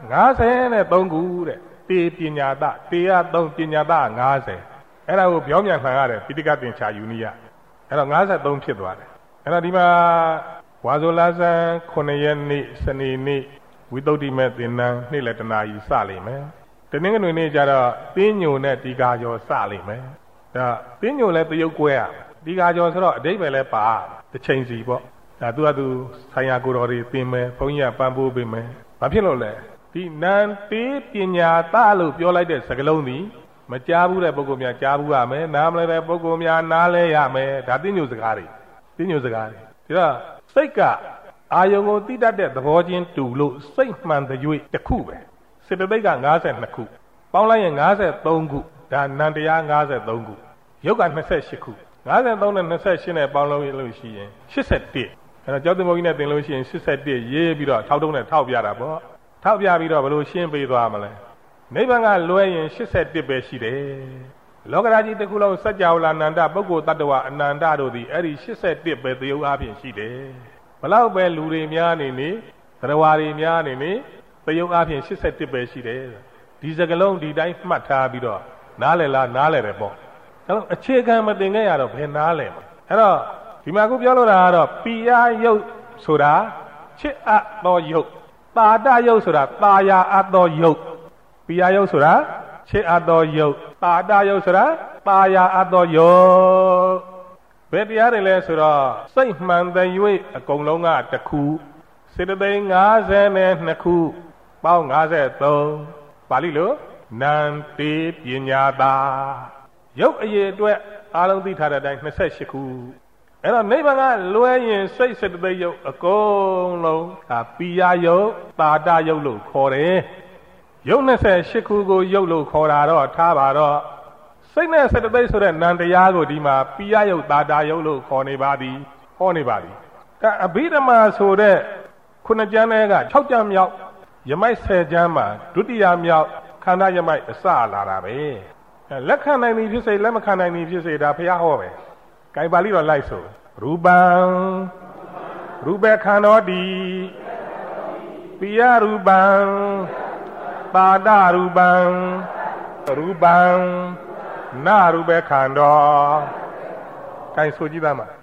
53ခုတဲ့တေပညာတတေရ3ပညာတ50အဲ့ဒါကိုပြောမြန်ခံရတယ်ပိဋကသင်္ချာယူနည်းအဲ့တော့53ဖြစ်သွားတယ်အဲ့တော့ဒီမှာဝါဇောလာဇန်9ရက်နေ့စနေနေ့ဝိသုဒ္ဓိမဲ့သင်္นานနေ့လက်တနာကြီးစလိမ့်မယ်တနင်္ဂနွေနေ့ကျတော့တင်းညိုနဲ့ဒီကာကျော်စလိမ့်မယ်ဒါတင်းညိုလည်းတရုတ်ကွဲရဒီကာကျော်ဆိုတော့အတိတ်ပဲလဲပါတစ်ချိန်စီပေါ့ဒါသူဆိုင်ရာကိုတော်တွေသင်မယ်ဘုန်းကြီးကပန်းပိုးပေးမယ်ဘာဖြစ်လို့လဲဒီနံတေးပညာတလို့ပြောလိုက်တဲ့စကားလုံးဒီမကြားဘူးတဲ့ပုဂ္ဂိုလ်များကြားဘူးရမယ်နားမလဲတဲ့ပုဂ္ဂိုလ်များနားလဲရမယ်ဒါတင်းညိုစကားတွေတင်းညိုစကားတွေဒါစိတ်ကအာယုံကိုတိတတ်တဲ့သဘောချင်းတူလို့စိတ်မှန်တဲ့၍တစ်ခုပဲစေတသိက်က52ခုပေါင်းလိုက်ရင်53ခုဒါနန္တရား53ခုယုတ်က28ခု53နဲ့28နဲ့ပေါင်းလို့ရှိရင်81အဲ့တော့ကျောင်းသမုံကြီးနဲ့သင်လို့ရှိရင်81ရေးပြီးတော့ထောက်တုံးနဲ့ထောက်ပြတာပေါ့ထောက်ပြပြီးတော့ဘယ်လိုရှင်းပေးသွားမလဲနိဗ္ဗာန်ကလွဲရင်81ပဲရှိတယ်လောကရာကြီးတစ်ခုလုံးစัจ java လာနန္ဒပုဂ္ဂိုလ်တ attva အနန္တတို့သည်အဲ့ဒီ81ပဲသရုပ်အပြင်ရှိတယ်ဘလောက်ပဲလူတွေများနေနေတရားတွေများနေနေသရုပ်အပြင်81ပဲရှိတယ်ဒီစကလုံးဒီတိုင်းမှတ်ထားပြီးတော့နားလည်လားနားလည်တယ်ပေါ့အဲ့တော့အခြေခံမတင်ခဲ့ရတော့ဘယ်နားလည်မှာအဲ့တော့ဒီမှာခုပြောလို့တာကတော့ပိယယုတ်ဆိုတာချစ်အပ်သောယုတ်တာတယုတ်ဆိုတာတာယာအပ်သောယုတ်ပိယယုတ်ဆိုတာချစ်အပ်သောယုတ်တာတယုတ်ဆိုတာတာယာအပ်သောယုတ်ဘယ်တရားတွေလဲဆိုတော့စိတ်မှန်တဲ့၍အကုန်လုံးကတစ်ခုစေတသိက်52ခုပေါင်း53ပါဠိလိုနံတေပညာတာယုတ်အရေအတွက်အားလုံးသိထားတဲ့အတိုင်း28ခုအဲ့တော့နိဗ္ဗာန်ကလွဲရင်စိတ်စေတသိက်ယုတ်အကုန်လုံးဒါပိယယုတ်တာတယုတ်လို့ခေါ်တယ်ယုတ်28ခုကိုယုတ်လို့ခေါ်တာတော့ထားပါတော့စိတ်နဲ့စေတသိက်ဆိုတဲ့နံတရားကိုဒီမှာပိယယုတ်တာတယုတ်လို့ခေါ်နေပါသည်ဟောနေပါသည်ဒါအဘိဓမ္မာဆိုတဲ့9ကျမ်းထဲက6ကျမ်းမြောက်ယမိုက်10ကျမ်းမှာဒုတိယမြောက်ခန္ဓာယမိုက်အစလာတာပဲလက်ခံနိုင်သည်ဖြစ်စေလက်မခံနိုင်သည်ဖြစ်စေဒါဘုရားဟောပဲ။ကိုင်ပါဠိတော်လိုက်ဆိုရူပံရူပခန္ဓာတိပိယရူပံပါဒရူပံရူပံနာရူပခန္ဓာကိုင်ဆိုကြည့်သားမှာ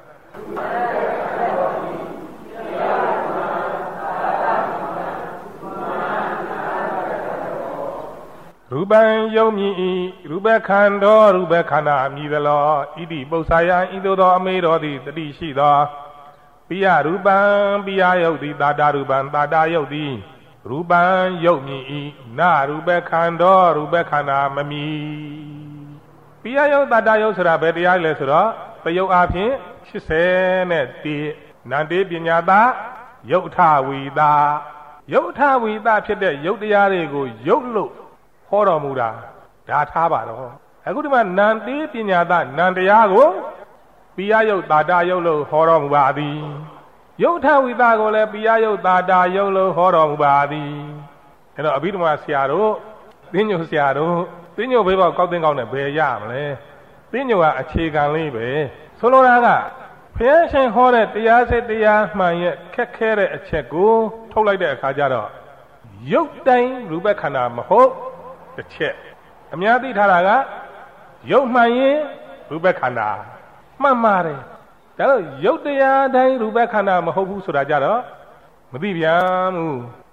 ရူပံယုံမြည်ဤရူပခန္ဓာရူပခန္ဓာမြည်သလောဣတိပု္ပ္ပာယဤသို့သောအမေတော်သည်တတိရှိသောပိယရူပံပိယယုတ်သည်တာတာရူပံတာတာယုတ်သည်ရူပံယုတ်မြည်ဤနာရူပခန္ဓာရူပခန္ဓာမမြည်ပိယယုတ်တာတာယုတ်ဆိုတာဘယ်တရားလဲဆိုတော့တယုတ်အဖြစ်80နဲ့တေနန္တေပညာတာယုတ်ထဝီတာယုတ်ထဝီတာဖြစ်တဲ့ယုတ်တရားတွေကိုယုတ်လို့ဟောတော်မူတာဒါထားပါတော့အခုဒီမှာနံတေးပညာတနံတရားကိုပိယယုတ်တာတာယုတ်လို့ဟောတော်မူပါသည်ယုတ်ထဝိတာကိုလည်းပိယယုတ်တာတာယုတ်လို့ဟောတော်မူပါသည်အဲ့တော့အဘိဓမ္မာဆရာတို့သင်္ညိုဆရာတို့သင်္ညိုဘေးပေါက်ကောက်သိန်းကောက်နဲ့ဘယ်ရမလဲသင်္ညိုကအခြေခံလေးပဲဆိုလိုတာကဘုရားရှင်ဟောတဲ့တရားစစ်တရားမှန်ရဲ့ခက်ခဲတဲ့အချက်ကိုထုတ်လိုက်တဲ့အခါကျတော့ယုတ်တိုင်းရူပခန္ဓာမဟုတ်တစ်ချက်အများသိထားတာကရုပ်မှန်ရင်ရူပခန္ဓာမှန်ပါတယ်ဒါတော့ရုပ်တရားတိုင်းရူပခန္ဓာမဟုတ်ဘူးဆိုတာကြတော့မသိပြန်ဘူး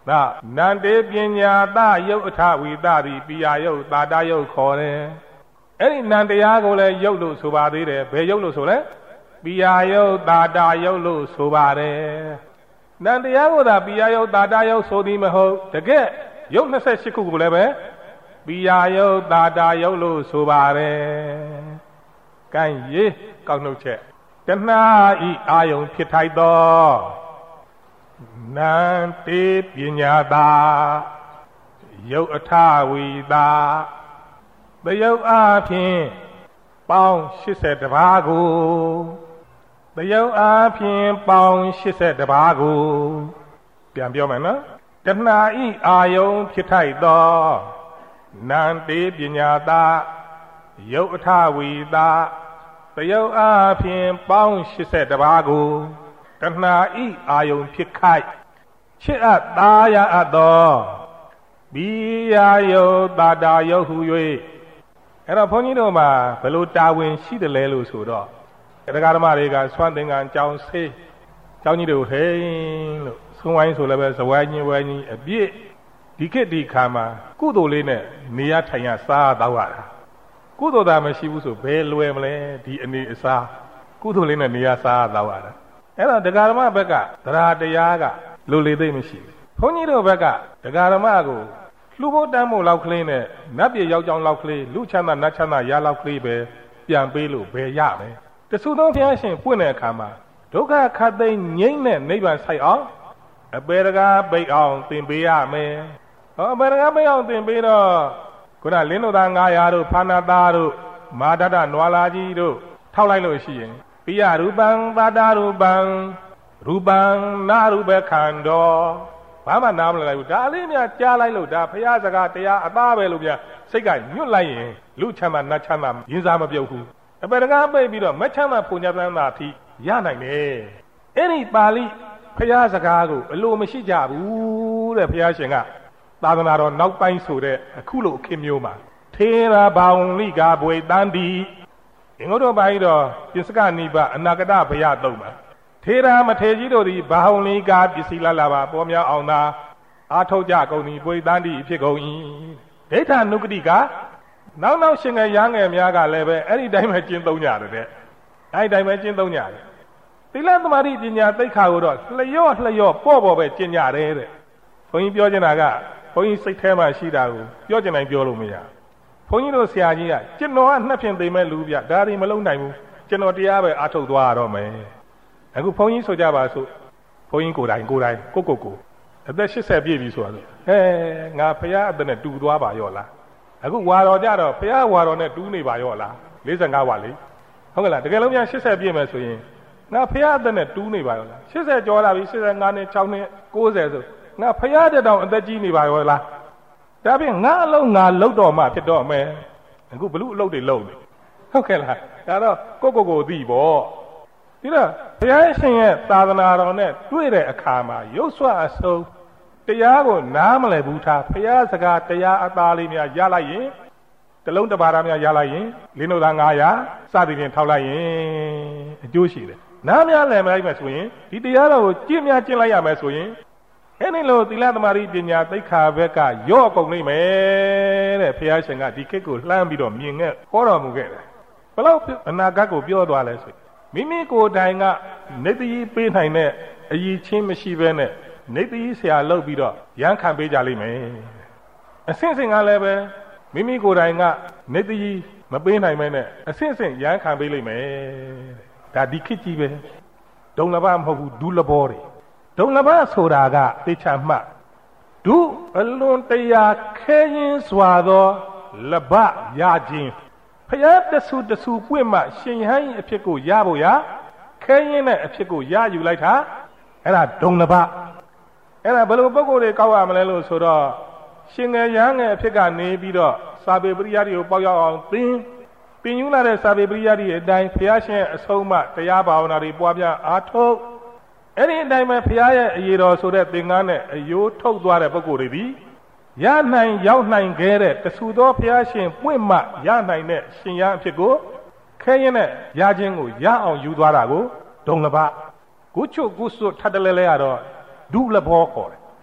那难得边家大有他伟大的比亚有大大有可能，哎，难得呀个嘞有路说吧的嘞，别有路说嘞，比亚有大大有路说吧的，难得呀个的比亚有大大有说的么好，这个有那些西苦过来呗，比亚有大大有路说吧的，干ye搞弄切，跟那一阿用撇太多。难得边家大有他伟大，没有阿片帮78个，没有阿片帮78个，变表明了，跟那一阿用撇太多，难得边家大有他伟大，没有阿片帮78个。跟那一阿用撇开，切阿大呀阿多，比呀有大大有富裕，哎，那朋友们嘛，不如大温西的来路说的，这个嘛这个算定俺教谁，教你都嘿了，送完说了呗，是外你别，你看你看嘛，古多嘞呢，你也听呀啥到啊？古多咱们西部说别路么嘞，你啥，古多嘞呢你也啥到啊？အဲ့တော့တရားဓမ္မဘက်ကတရားတရားကလူလေသိမရှိဘူးဘုန်းကြီးတို့ဘက်ကတရားဓမ္မကိုလှူဖို့တန်းဖို့လောက်ကလေးနဲ့နတ်ပြည်ရောက်ကြောင်းလောက်ကလေးလူချမ်းသာနတ်ချမ်းသာရလောက်ကလေးပဲပြန်ပေးလို့ဘယ်ရမယ်တဆူသောဘုရားရှင်ပွင့်တဲ့အခါမှာဒုက္ခခတ်သိမ်းငြိမ့်တဲ့နိဗ္ဗာန်ဆိုင်အောင်အပေတကားပိတ်အောင်သင်ပေးရမယ်ဟောအပေတကားပိတ်အောင်သင်ပေးတော့ခုနလင်းတို့သား900တို့ဖာနာသားတို့မာဒဒနွာလာကြီးတို့ထောက်လိုက်လို့ရှိရင်ပိယရူပံသာတာရူပံရူပံနာရူပခန္ဓာဘာမှနားမလည်ဘူးဒါလေးများကြားလိုက်လို့ဒါဘုရားစကားတရားအသားပဲလို့များစိတ်ကညွတ်လိုက်ရင်လူချမ်းသာနတ်ချမ်းသာရင်းစားမပြုတ်ဘူးအပေတကားပိတ်ပြီးတော့မချမ်းသာပုံညာသမ်းသာအထိရနိုင်တယ်အဲ့ဒီပါဠိဘုရားစကားကိုအလိုမရှိကြဘူးတဲ့ဘုရားရှင်ကသာသနာတော်နောက်ပိုင်းဆိုတဲ့အခုလိုအခင်းမျိုးမှာထေရဘောင်လိကာဘွေတန်တီအင်္ဂုတ္တပိုင်းတော်ပစ္စကနိဗ္ဗာန်အနာဂတဘုရားသုံးပါထေရမထေကြီးတို့သည်ဘာဟုံလိကာပစ္စည်းလာလာပါပေါ်များအောင်သာအာထုတ်ကြကုန်သည်ဘွေတန်တီဖြစ်ကုန်၏ဒိဋ္ဌနုကတိကနောက်ရှင်ငယ်ရငယ်များကလည်းပဲအဲ့ဒီတိုင်းပဲကျင့်သုံးကြတယ်တဲ့အဲ့ဒီတိုင်းပဲကျင့်သုံးကြတယ်သီလသမာဓိပညာသိက္ခာကိုတော့လျော့ပေါ့ပဲကျင့်ကြတယ်တဲ့ဘုန်းကြီးပြောချင်တာကဘုန်းကြီးစိတ်ထဲမှာရှိတာကိုပြောချင်တိုင်းပြောလို့မရဘုန်းကြီးတို့ဆရာကြီးကကျွန်တော်ကနှစ်ဖြင့်သိမဲ့လူပြဒါတွေမလုံးနိုင်ဘူးကျွန်တော်တရားပဲအားထုတ်သွားရတော့မယ်အခုဘုန်းကြီးဆိုကြပါစို့ဘုန်းကြီးကိုယ်တိုင်ကိုအသက်80ပြည့်ပြီဆိုတော့ဟဲငါဖရာအသက်နဲ့တူသွားပါရော့လားအခုဝါတော်ကြတော့ဖရာဝါတော်နဲ့တူးနေပါရော့လား45ဝါလေဟုတ်ကဲ့လားတကယ်လို့များ80ပြည့်မယ်ဆိုရင်ငါဖရာအသက်နဲ့တူးနေပါရော့လား80ကျော်လာပြီ85နှစ်6နှစ်90ဆိုငါဖရာတဲ့တောင်အသက်ကြီးနေပါရော့လားဒါဖြင့်ငါအလုံးငါလှုပ်တော့မှဖြစ်တော့မယ်အခုဘလူအလုပ်တွေလုပ်နေဟုတ်ကဲ့လားဒါတော့ကိုသိပေါ့ဒီတော့ဘုရားရှင်ရဲ့သာသနာတော်နဲ့တွေ့တဲ့အခါမှာရုပ်ဆွအဆုံးတရားကိုနားမလည်ဘူးထားဘုရားစကားတရားအသားလေးများရလိုက်ရင်တလုံးတစ်ပါးသားများရလိုက်ရင်လင်းတို့သား900စသည်ဖြင့်ထောက်လိုက်ရင်အကျိုးရှိတယ်နားများလည်မလိုက်မယ်ဆိုရင်ဒီတရားတော်ကိုကြည့်လိုက်ရမယ်ဆိုရင်အဲ့ဒီလိုသီလသမารိပညာသိက္ခာဘက်ကရော့ကုန်နိုင်မယ်တဲ့ဘုရားရှင်ကဒီခေတ်ကိုလှမ်းပြီးတော့မြင်ခဲ့ဟောတော်မူခဲ့တယ်ဘလို့အနာဂတ်ကိုပြောသွားလဲဆိုမိမိကိုယ်တိုင်ကနေတည်းပေးနိုင်တဲ့အည်ချင်းမရှိဘဲနဲ့နေတည်းဆရာလုပ်ပြီးတော့ရန်ခံပေးကြလိမ့်မယ်အဆင့်ကလည်းပဲမိမိကိုယ်တိုင်ကနေတည်းမပေးနိုင်မဲနဲ့အဆင့်ရန်ခံပေးလိမ့်မယ်ဒါဒီခေတ်ကြီးပဲဒုံလဘမဟုတ်ဘူးဒုလဘောတွေဒုံလဘဆိုတာကသိချမှတ်ဒုအလွန်တရာခဲရင်စွာသောလဘရခြင်းဖျားတဆူပွင့်မှရှင်ဟန်းအဖြစ်ကိုရဖို့ရခဲရင်နဲ့အဖြစ်ကိုရယူလိုက်တာအဲ့ဒါဒုံလဘအဲ့ဒါဘယ်လိုပုံကိုယ်တွေကောက်ရမလဲလို့ဆိုတော့ရှင်ငယ်ရဟန်းငယ်အဖြစ်ကနေပြီးတော့စာပေပရိယတ်တွေကိုပေါက်ရောက်အောင်သင်ယူလာတဲ့စာပေပရိယတ်တွေအတိုင်းဘုရားရှင်အဆုံးအမတရားဘာဝနာတွေပွားများအားထုတ်အဲ့ဒီအတိုင်းပဲဘုရားရဲ့အရေးတော်ဆိုတဲ့သင်္ကန်းနဲ့အယိုးထုတ်သွားတဲ့ပုဂ္ဂိုလ်တွေဒီရနိုင်ရောက်နိုင်ခဲ့တဲ့တဆူသောဘုရားရှင်ပွင့်မှရနိုင်တဲ့ရှင်ရအဖြစ်ကိုခဲရင်နဲ့ရခြင်းကိုရအောင်ယူသွားတာကိုဒုံလဘကုချုပ်ကုစွတ်ထပ်တလဲလဲရတော့ဒုလဘောခေါ်တယ်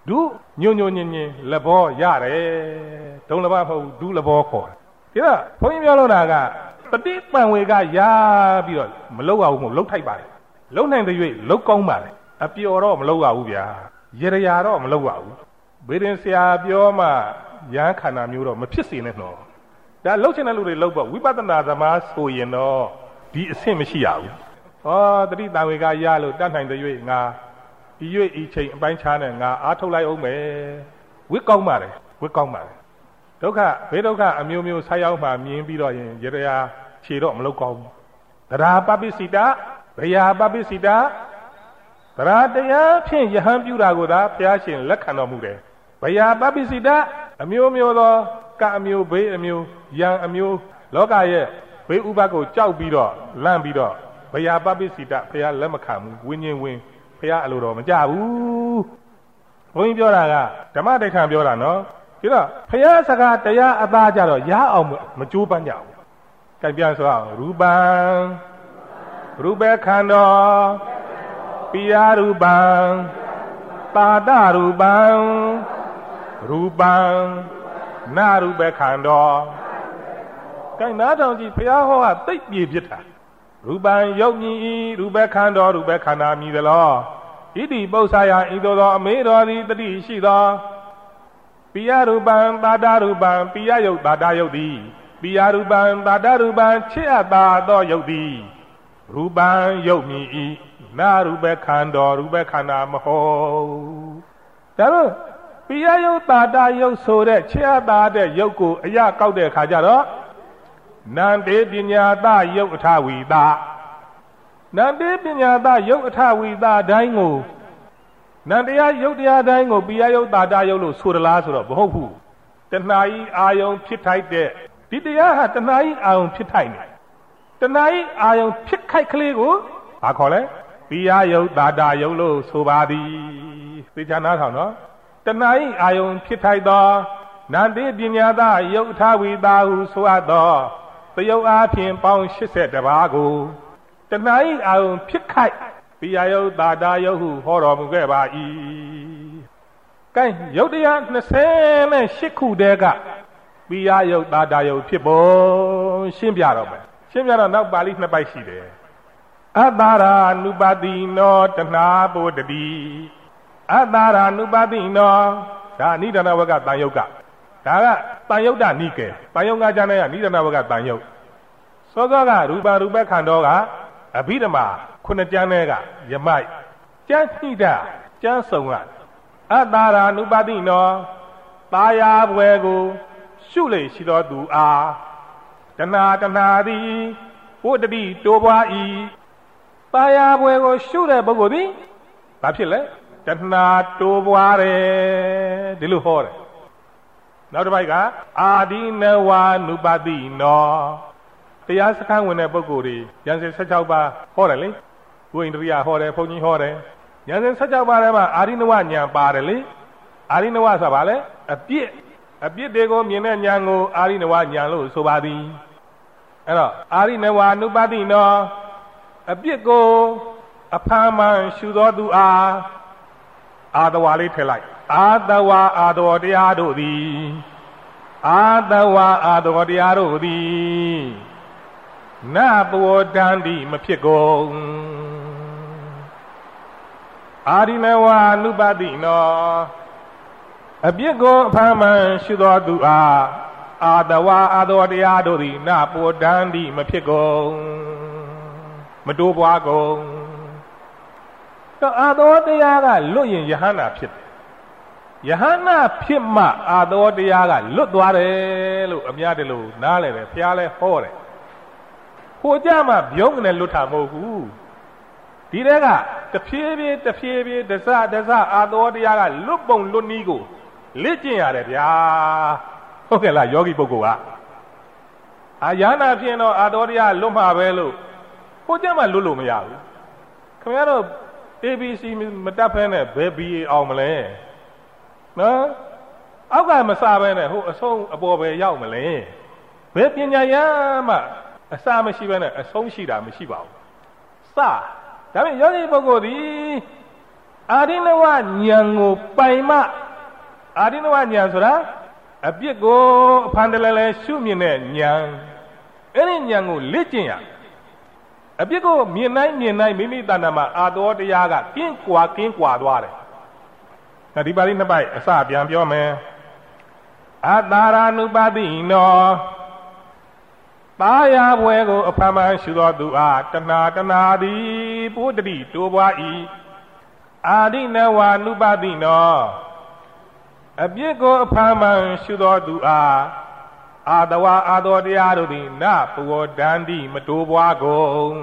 ဒုညွညွညင်ညင်လက်ဘောရတယ်ဒုံလဘမဟုတ်ဒုလက်ဘောခေါ်တယ်ဒါကဘုန်းကြီးပြောလို့တာကပฏิပံဝေကရပြီးတော့မလောက်အောင်မလောက်ထိုက်ပါနဲ့လုံနိုင်တဲ့၍လောက်ကောင်းပါလေအပျော်တော့မလောက်ရဘူးဗျာရေရရာတော့မလောက်ရဘူးဘေးရင်ဆရာပြောမှရဟန်းခန္ဓာမျိုးတော့မဖြစ်စေနဲ့တော့ဒါလှုပ်ချင်တဲ့လူတွေလှုပ်ပေါ့ဝိပဿနာသမားဆိုရင်တော့ဒီအဆင့်မရှိရဘူးဟောတတိတံဝေကရလို့တတ်နိုင်တဲ့၍ငါဒီ၍ဤချိန်အပိုင်းခြားနဲ့ငါအားထုတ်လိုက်အောင်မယ်ဝိကောင်းပါလေဝိကောင်းပါလေဒုက္ခဘေးဒုက္ခအမျိုးမျိုးဆက်ရောက်မှမြင်ပြီးတော့ရင်ရေရရာခြေတော့မလောက်ကောင်းဘူးတရားပပိစိတဘယပပိစိတတရားတရားဖြင့်ယဟန်ပြုတာကိုသာဘုရားရှင်လက်ခံတော်မူတယ်ဘယပပိစိတအမျိုးမျိုးသောကအမျိုးဘေးအမျိုးယံအမျိုးလောကရဲ့ဘေးဥပတ်ကိုကြောက်ပြီးတော့လန့်ပြီးတော့ဘယပပိစိတဘုရားလက်မခံဘူးဝင်းချင်းဝင်းဘုရားအလိုတော်မကြဘူးဘုန်းကြီးပြောတာကဓမ္မတိဋ္ဌံပြောတာနော်ဒီတော့ဘုရားစကားတရားအသားကြတော့ရအောင်မကြိုးပမ်းကြဘူးကြိုက်ပြန်ဆိုအောင်ရူပံရူပခန္ဓာပိယရူပံပါဒရူပံရူပံနာရူပခန္ဓာကိုင်နာတောင်ကြည့်ဘုရားဟောကသိပ်ပြေဖြစ်တာရူပံယုတ်မြည်ဤရူပခန္ဓာရူပခန္ဓာမြည်သလောဣတိပု္ပ္ပာယဤသို့သောအမေတော်သည်တတိရှိသောပိယရူပံပါဒရူပံပိယယုတ်ပါဒယုတ်သည်ပိယရူပံပါဒရူပံချစ်အပ်သာသောယုတ်သည်ရူပံယုတ်မြည်ဤနာရူပခန္ဓာရူပခန္ဓာမဟုတ်ဒါတော့ပိယယုတ်တာတယုတ်ဆိုတဲ့ချစ်အပ်သာတဲ့ယုတ်ကိုအရကောက်တဲ့အခါကျတော့နန္တေပညာတယုတ်အထဝီတာနန္တေပညာတယုတ်အထဝီတာတိုင်းကိုနန္တရားယုတ်တရားတိုင်းကိုပိယယုတ်တာတယုတ်လို့ဆိုရလားဆိုတော့မဟုတ်ဘူးတဏှာဤအာယုံဖြစ်ထိုက်တဲ့ဒီတရားဟာတဏှာဤအာယုံဖြစ်ထိုက်နေတဏှာဤအာယုံဖြစ်ခိုက်ကလေးကိုဘာခေါ်လဲပိယယုတ်တာတယုတ်လို့ဆိုပါသည်သိချာနားထောင်နော်တဏှာဤအာယုံဖြစ်ထိုက်သောနန္တေပညာတယုတ်အထဝီတာဟုဆိုအပ်သောတယုတ်အားဖြင့်ပေါင်း82ပါးကိုတဏှာဤအာယုံဖြစ်ခိုက်ပိယယုတ်တာတယုတ်ဟုဟောတော်မူခဲ့ပါ၏ကဲယုတ်တရား28ခုတည်းကပိယယုတ်တာတယုတ်ဖြစ်ပုံရှင်းပြတော့မယ်ရှင်းပြတော့နောက်ပါဠိ2ပိုက်ရှိတယ်အတ္တရာနုပတိနောတဏှာပုတ္တိအတ္တရာနုပတိနောဒါအနိဒာနဝကတန်ယုတ်ကဒါကတန်ယုတ်တနိကေတန်ယုတ်ကကျမ်းနဲ့အနိဒာနဝကတန်ယုတ်စောစောကရူပရူပခန္ဓာကအဘိဓမ္မာ9ကျမ်းနဲ့ကယမိုက်ကျမ်းညှိတာကျမ်းစုံကအတ္တရာနုပတိနောတာယာဘွယ်ကိုရှုလေရှိတော်သူအားတဏှာသည်ဝတ္တိတိုးပွား၏တာယာဘွယ်ကိုရှုတဲ့ပုဂ္ဂိုလ်သည်ဘာဖြစ်လဲတဏှာတိုးပွားတယ်ဒီလိုဟောတယ်နောက်တစ်ပိုက်ကအာဒီနဝနုပတိနောတရားစခန်းဝင်တဲ့ပုဂ္ဂိုလ်တွေဉာဏ်စဉ်16ပါးဟောတယ်လေဘုရင်တရိယာဟောတယ်ဘုန်းကြီးဟောတယ်ဉာဏ်စဉ်16ပါးထဲမှာအာရိနဝဉာဏ်ပါတယ်လေအာရိနဝဆိုတာဘာလဲအပြစ်တွေကိုမြင်တဲ့ဉာဏ်ကိုအာရိနဝဉာဏ်လို့ဆိုပါသည်အဲ့တော့အာရိနဝနုပတိနောအပြစ်ကိုအဖမ်းမှန်ရှုသောသူအားအာတဝါလေးထည့်လိုက်အာတဝါအာတဝတရားတို့သည်အာတဝါအာတဝတရားတို့သည်နဘောတန္တိမဖြစ်ကုန်အာရိနဝနုပတိနောအပြစ်ကိုအဖမ်းမှန်ရှုသောသူအားအာတဝါအာတဝတရားတို့သည်နဘောတန္တိမဖြစ်ကုန်မတိုးပွားကုန်တော့အာတဝတရားကလွတ်ရင်ယဟန္တာဖြစ်တယ်ယဟန္တာဖြစ်မှအာတဝတရားကလွတ်သွားတယ်လို့အများတလို့နားလည်တယ်ဘုရားလည်းဟောတယ်ဟိုကြမှာပြုံးကနေလွတ်တာမဟုတ်ဘူးဒီတဲကတဖြည်းဖြည်းဒစအာတဝတရားကလွတ်ပုံလွတ်နည်းကိုလေ့ကျင့်ရတယ်ဗျာဟုတ်ကဲ့လားယောဂီပုဂ္ဂိုလ်ကအာယန္တာဖြစ်တော့အာတဝတရားလွတ်မှာပဲလို့ဟိုကြမှာလွတ်လို့မရဘူးခင်ဗျားတို့ ABC မတတ်ဖဲနဲ့ဘယ် BA အောင်မလဲနော်အောက်ကမစားပဲနဲ့ဟိုအဆုံးအပေါ်ပဲရောက်မလဲဘယ်ပညာရမှအစမရှိပဲနဲ့အဆုံးရှိတာမရှိပါဘူးစဒါပေမဲ့ယောဂီပုဂ္ဂိုလ်ဒီအာရိနဝဉာဏ်ကိုပိုင်မှအာရိနဝဉာဏ်ဆိုတာအပြစ်ကိုအဖန်တလဲလဲရှုမြင်တဲ့ဉာဏ်အဲ့ဒီဉာဏ်ကိုလေ့ကျင့်ရအပြစ်ကိုမြင်နိုင်မိမိတဏ္ဍာမှာအာတော်တရားကကင်းကွာသွားတယ်ဒါဒီပါဠိနှစ်ပိုက်အစပြန်ပြောမယ်အတာရာနုပတိနောတာယာဘွယ်ကိုအဖန်မှန်ရှုသောသူအားတဏှာသည်ပုဒ္ဓတိတိုးပွား၏အာရိနဝနုပတိနောအပြစ်ကိုအဖန်မှန်ရှုသောသူအားအာတဝါအာတော်တရားတို့သည်နပဝဒန္တိမတိုးပွားကုန်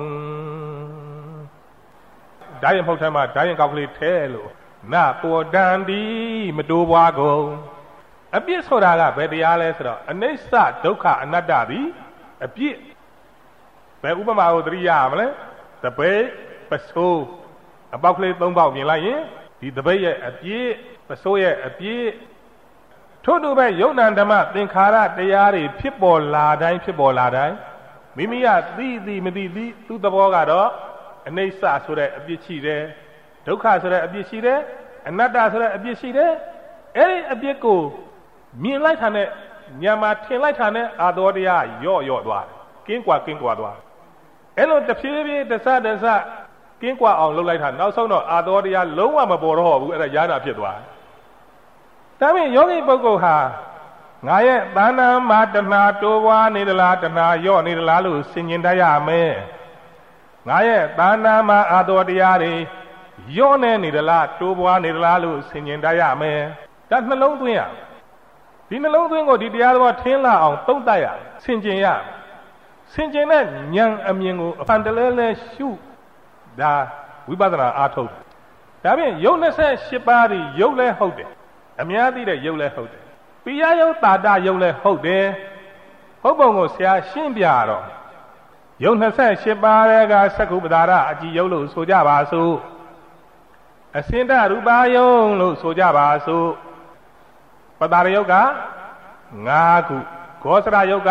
ဓာရင်ဖုတ်ထဲမှာဓာရင်ကောက်ကလေးထဲလို့နပဝဒန္တိမတိုးပွားကုန်အပြစ်ဆိုတာကဘယ်တရားလဲဆိုတော့အနိစ္စဒုက္ခအနတ္တသည်အပြစ်ဘယ်ဥပမာကိုသတိရမလဲတပိတ်ပစိုးအပေါက်ကလေး၃ပေါက်မြင်လိုက်ရင်ဒီတပိတ်ရဲ့အပြစ်ပစိုးရဲ့အပြစ်ထို့တူပဲယုံနာဓမ္မသင်္ခါရတရားတွေဖြစ်ပေါ်လာတိုင်းမိမိကသိမသိသူ့သဘောကတော့အနိစ္စဆိုတဲ့အပြစ်ရှိတယ်ဒုက္ခဆိုတဲ့အပြစ်ရှိတယ်အနတ္တဆိုတဲ့အပြစ်ရှိတယ်အဲ့ဒီအပြစ်ကိုမြင်လိုက်တာနဲ့ညမှာထင်လိုက်တာနဲ့အာတော်တရားရော့သွားတယ်ကင်းကွာသွားအဲ့လိုတဖြည်းဖြည်းတစကင်းကွာအောင်လုပ်လိုက်တာနောက်ဆုံးတော့အာတော်တရားလုံးဝမပေါ်တော့ဘူးအဲ့ဒါယာနာဖြစ်သွားတယ်ဒါပေမဲ့ယောဂီပုဂ္ဂိုလ်ဟာငါရဲ့တဏ္ဍာမှာတဏှာတိုးပွားနေသလားတဏှာရော့နေသလားလို့ဆင်ခြင်တတ်ရမယ်ငါရဲ့တဏ္ဍာမှာအာတော်တရားတွေရော့နေသလားတိုးပွားနေသလားလို့ဆင်ခြင်တတ်ရမယ်ဒါနှလုံးသွင်းရဒီနှလုံးသွင်းကိုဒီတရားတော်ထင်းလာအောင်သုံးသပ်ရဆင်ခြင်တဲ့ဉာဏ်အမြင်ကိုအဖန်တလဲရှုဒါဝိပဿနာအားထုတ်ဒါဖြင့်ယုတ်28ပါးဒီယုတ်လဲဟုတ်တယ်အများသိတဲ့ယုတ်လဲဟုတ်တယ်ပိယယုတ်တာတယုတ်လဲဟုတ်တယ်ဟုတ်ပုံကိုဆရာရှင်းပြတော့ယုတ်28ပါးတဲ့ကသက္ကုပ္ပဒါရအကြည်ယုတ်လို့ဆိုကြပါစို့အစင်တရူပါယုတ်လို့ဆိုကြပါစို့ပတာရယုတ်က5ခုဂောစရယုတ်က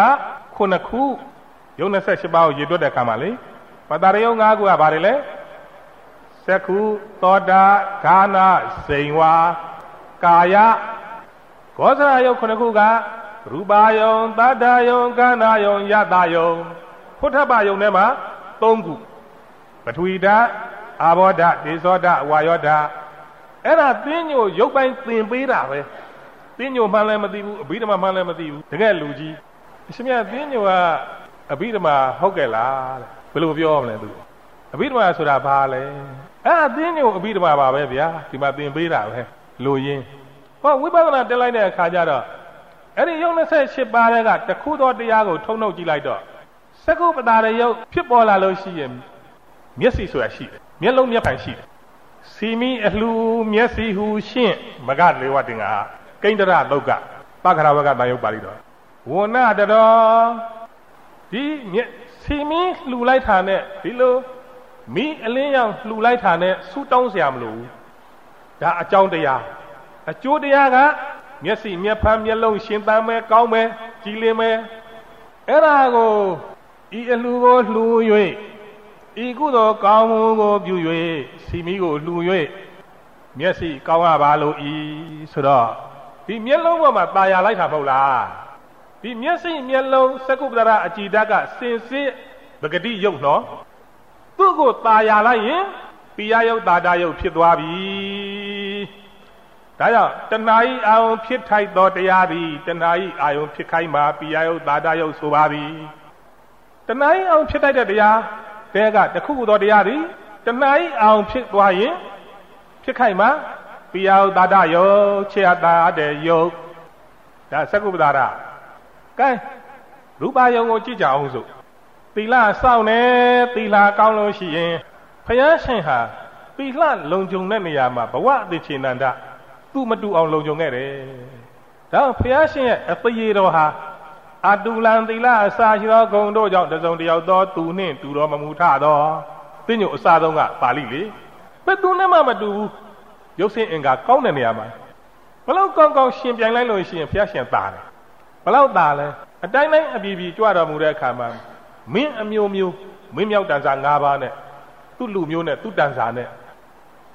9ခုယုတ်28ပါးကိုရေတွက်တဲ့အခါမှာလေပတာရယုတ်5ခုကဘာတွေလဲသက္ခုသောတာဂါနစိန်ဝါကာယဂောစရယုတ်9ခုကရူပါယုံသတ္တယုံကာဏယုံယတယုံဖုထပယုံထဲမှာ3ခုပထဝီဓာတ်အာဘောဓာတ်ဒေဇောဓာတ်ဝါယောဓာတ်အဲ့ဒါသင်ညိုရုပ်ပိုင်းသင်ပေးတာပဲသင်ညိုမှန်းလည်းမသိဘူးအဘိဓမ္မာမှန်းလည်းမသိဘူးတကယ်လူကြီးအရှင်မြတ်သင်ညိုကအဘိဓမ္မာဟုတ်ကဲ့လားတဲ့ဘယ်လိုပြောမလဲသူအဘိဓမ္မာဆိုတာဘာလဲအဲ့ဒါသင်ညိုအဘိဓမ္မာပါပဲဗျာဒီမှာသင်ပေးတာပဲလူရင်းဟောဝိပဿနာတက်လိုက်တဲ့အခါကျတော့အဲ့ဒီယုတ်28ပါးတဲ့ကတခုသောတရားကိုထုံနှုတ်ကြည့်လိုက်တော့သက္ကုပ္ပဒါရယုတ်ဖြစ်ပေါ်လာလို့ရှိရင်မျက်စိဆိုတာရှိတယ်မျက်လုံးမျက်ပိုင်ရှိတယ်စီမီအလှမျက်စိဟုရှင့်မကလေဝတင်္ဂါကိန္ဒရလောကပခရဝကတန်ယုတ်ပါဠိတော်ဝဏတတော်ဒီစီမီလှူလိုက်တာနဲ့ဒီလိုမီးအလင်းရောင်လှူလိုက်တာနဲ့ဆူတောင်းเสียမလို့ဒါအကြောင်းတရားအကျိုးတရားကမျက်စိမျက်ဖမ်းမျက်လုံးရှင်သန်မယ်ကောင်းမယ်ကြည်လင်မယ်အဲ့ဒါကိုဤအလှကိုလှူ၍ဤကုသိုလ်ကောင်းမှုကိုပြု၍စီမီကိုလှူ၍မျက်စိကောင်းရပါလို့ဤဆိုတော့ဒီမျက်လုံးပေါ်မှာตาရလိုက်တာမဟုတ်လားဒီမျက်စိမျက်လုံးသက္ကုပ္ပဒရအကြည်ဓာတ်ကစင်စစ်ပဂတိယုတ်နော်သူ့ကိုตาရလိုက်ရင်ပိယယုတ်တာတယုတ်ဖြစ်သွားပြီဒါကြောင့်တဏှာဤအာယုံဖြစ်ထိုက်သောတရားသည်တဏှာဤအာယုံဖြစ်ခိုင်းမှာပိယယုတ်တာတယုတ်ဆိုပါပြီတဏှာဤအာယုံဖြစ်ထိုက်တဲ့တရားတဲကတခုခုသောတရားသည်တဏှာဤအာယုံဖြစ်သွားရင်ဖြစ်ခိုင်းမှာပိယယုတ်တာတယုတ်ခြေအတာတဲ့ယုတ်ဒါသက္ကုပ္ပဒါရကဲရူပယုံကိုကြည့်ကြအောင်စို့သီလစောင့်နေသီလကောင်းလို့ရှိရင်ဘုရားရှင်ဟာသီလလုံခြုံတဲ့နေရာမှာဘဝအသိချေနန္ဒသူ့မတူအောင်လုံခြုံခဲ့တယ်ဒါဘုရားရှင်ရဲ့အသရေတော်ဟာအတူလံသီလအစာရှိသောဂုဏ်တို့ကြောင့်တစုံတယောက်သောသူနှင့်တူတော်မမူထသောသိညို့အစာဆုံးကပါဠိလေဘယ်သူနဲ့မှမတူဘူးရုပ်ဆင်းအင်္ဂါကောင်းတဲ့နေရာမှာဘလို့ကောင်းကောင်းရှင်ပြိုင်လိုက်လို့ရှိရင်ဘုရားရှင်တာတယ်ဘလို့တာလဲအတိုင်းတိုင်းအပြည်ပြည်ကြွတော်မူတဲ့အခါမှာမင်းအမျိုးမျိုးမင်းမြောက်တန်စာ၅ပါးနဲ့သူ့လူမျိုးနဲ့သူ့တန်စာနဲ့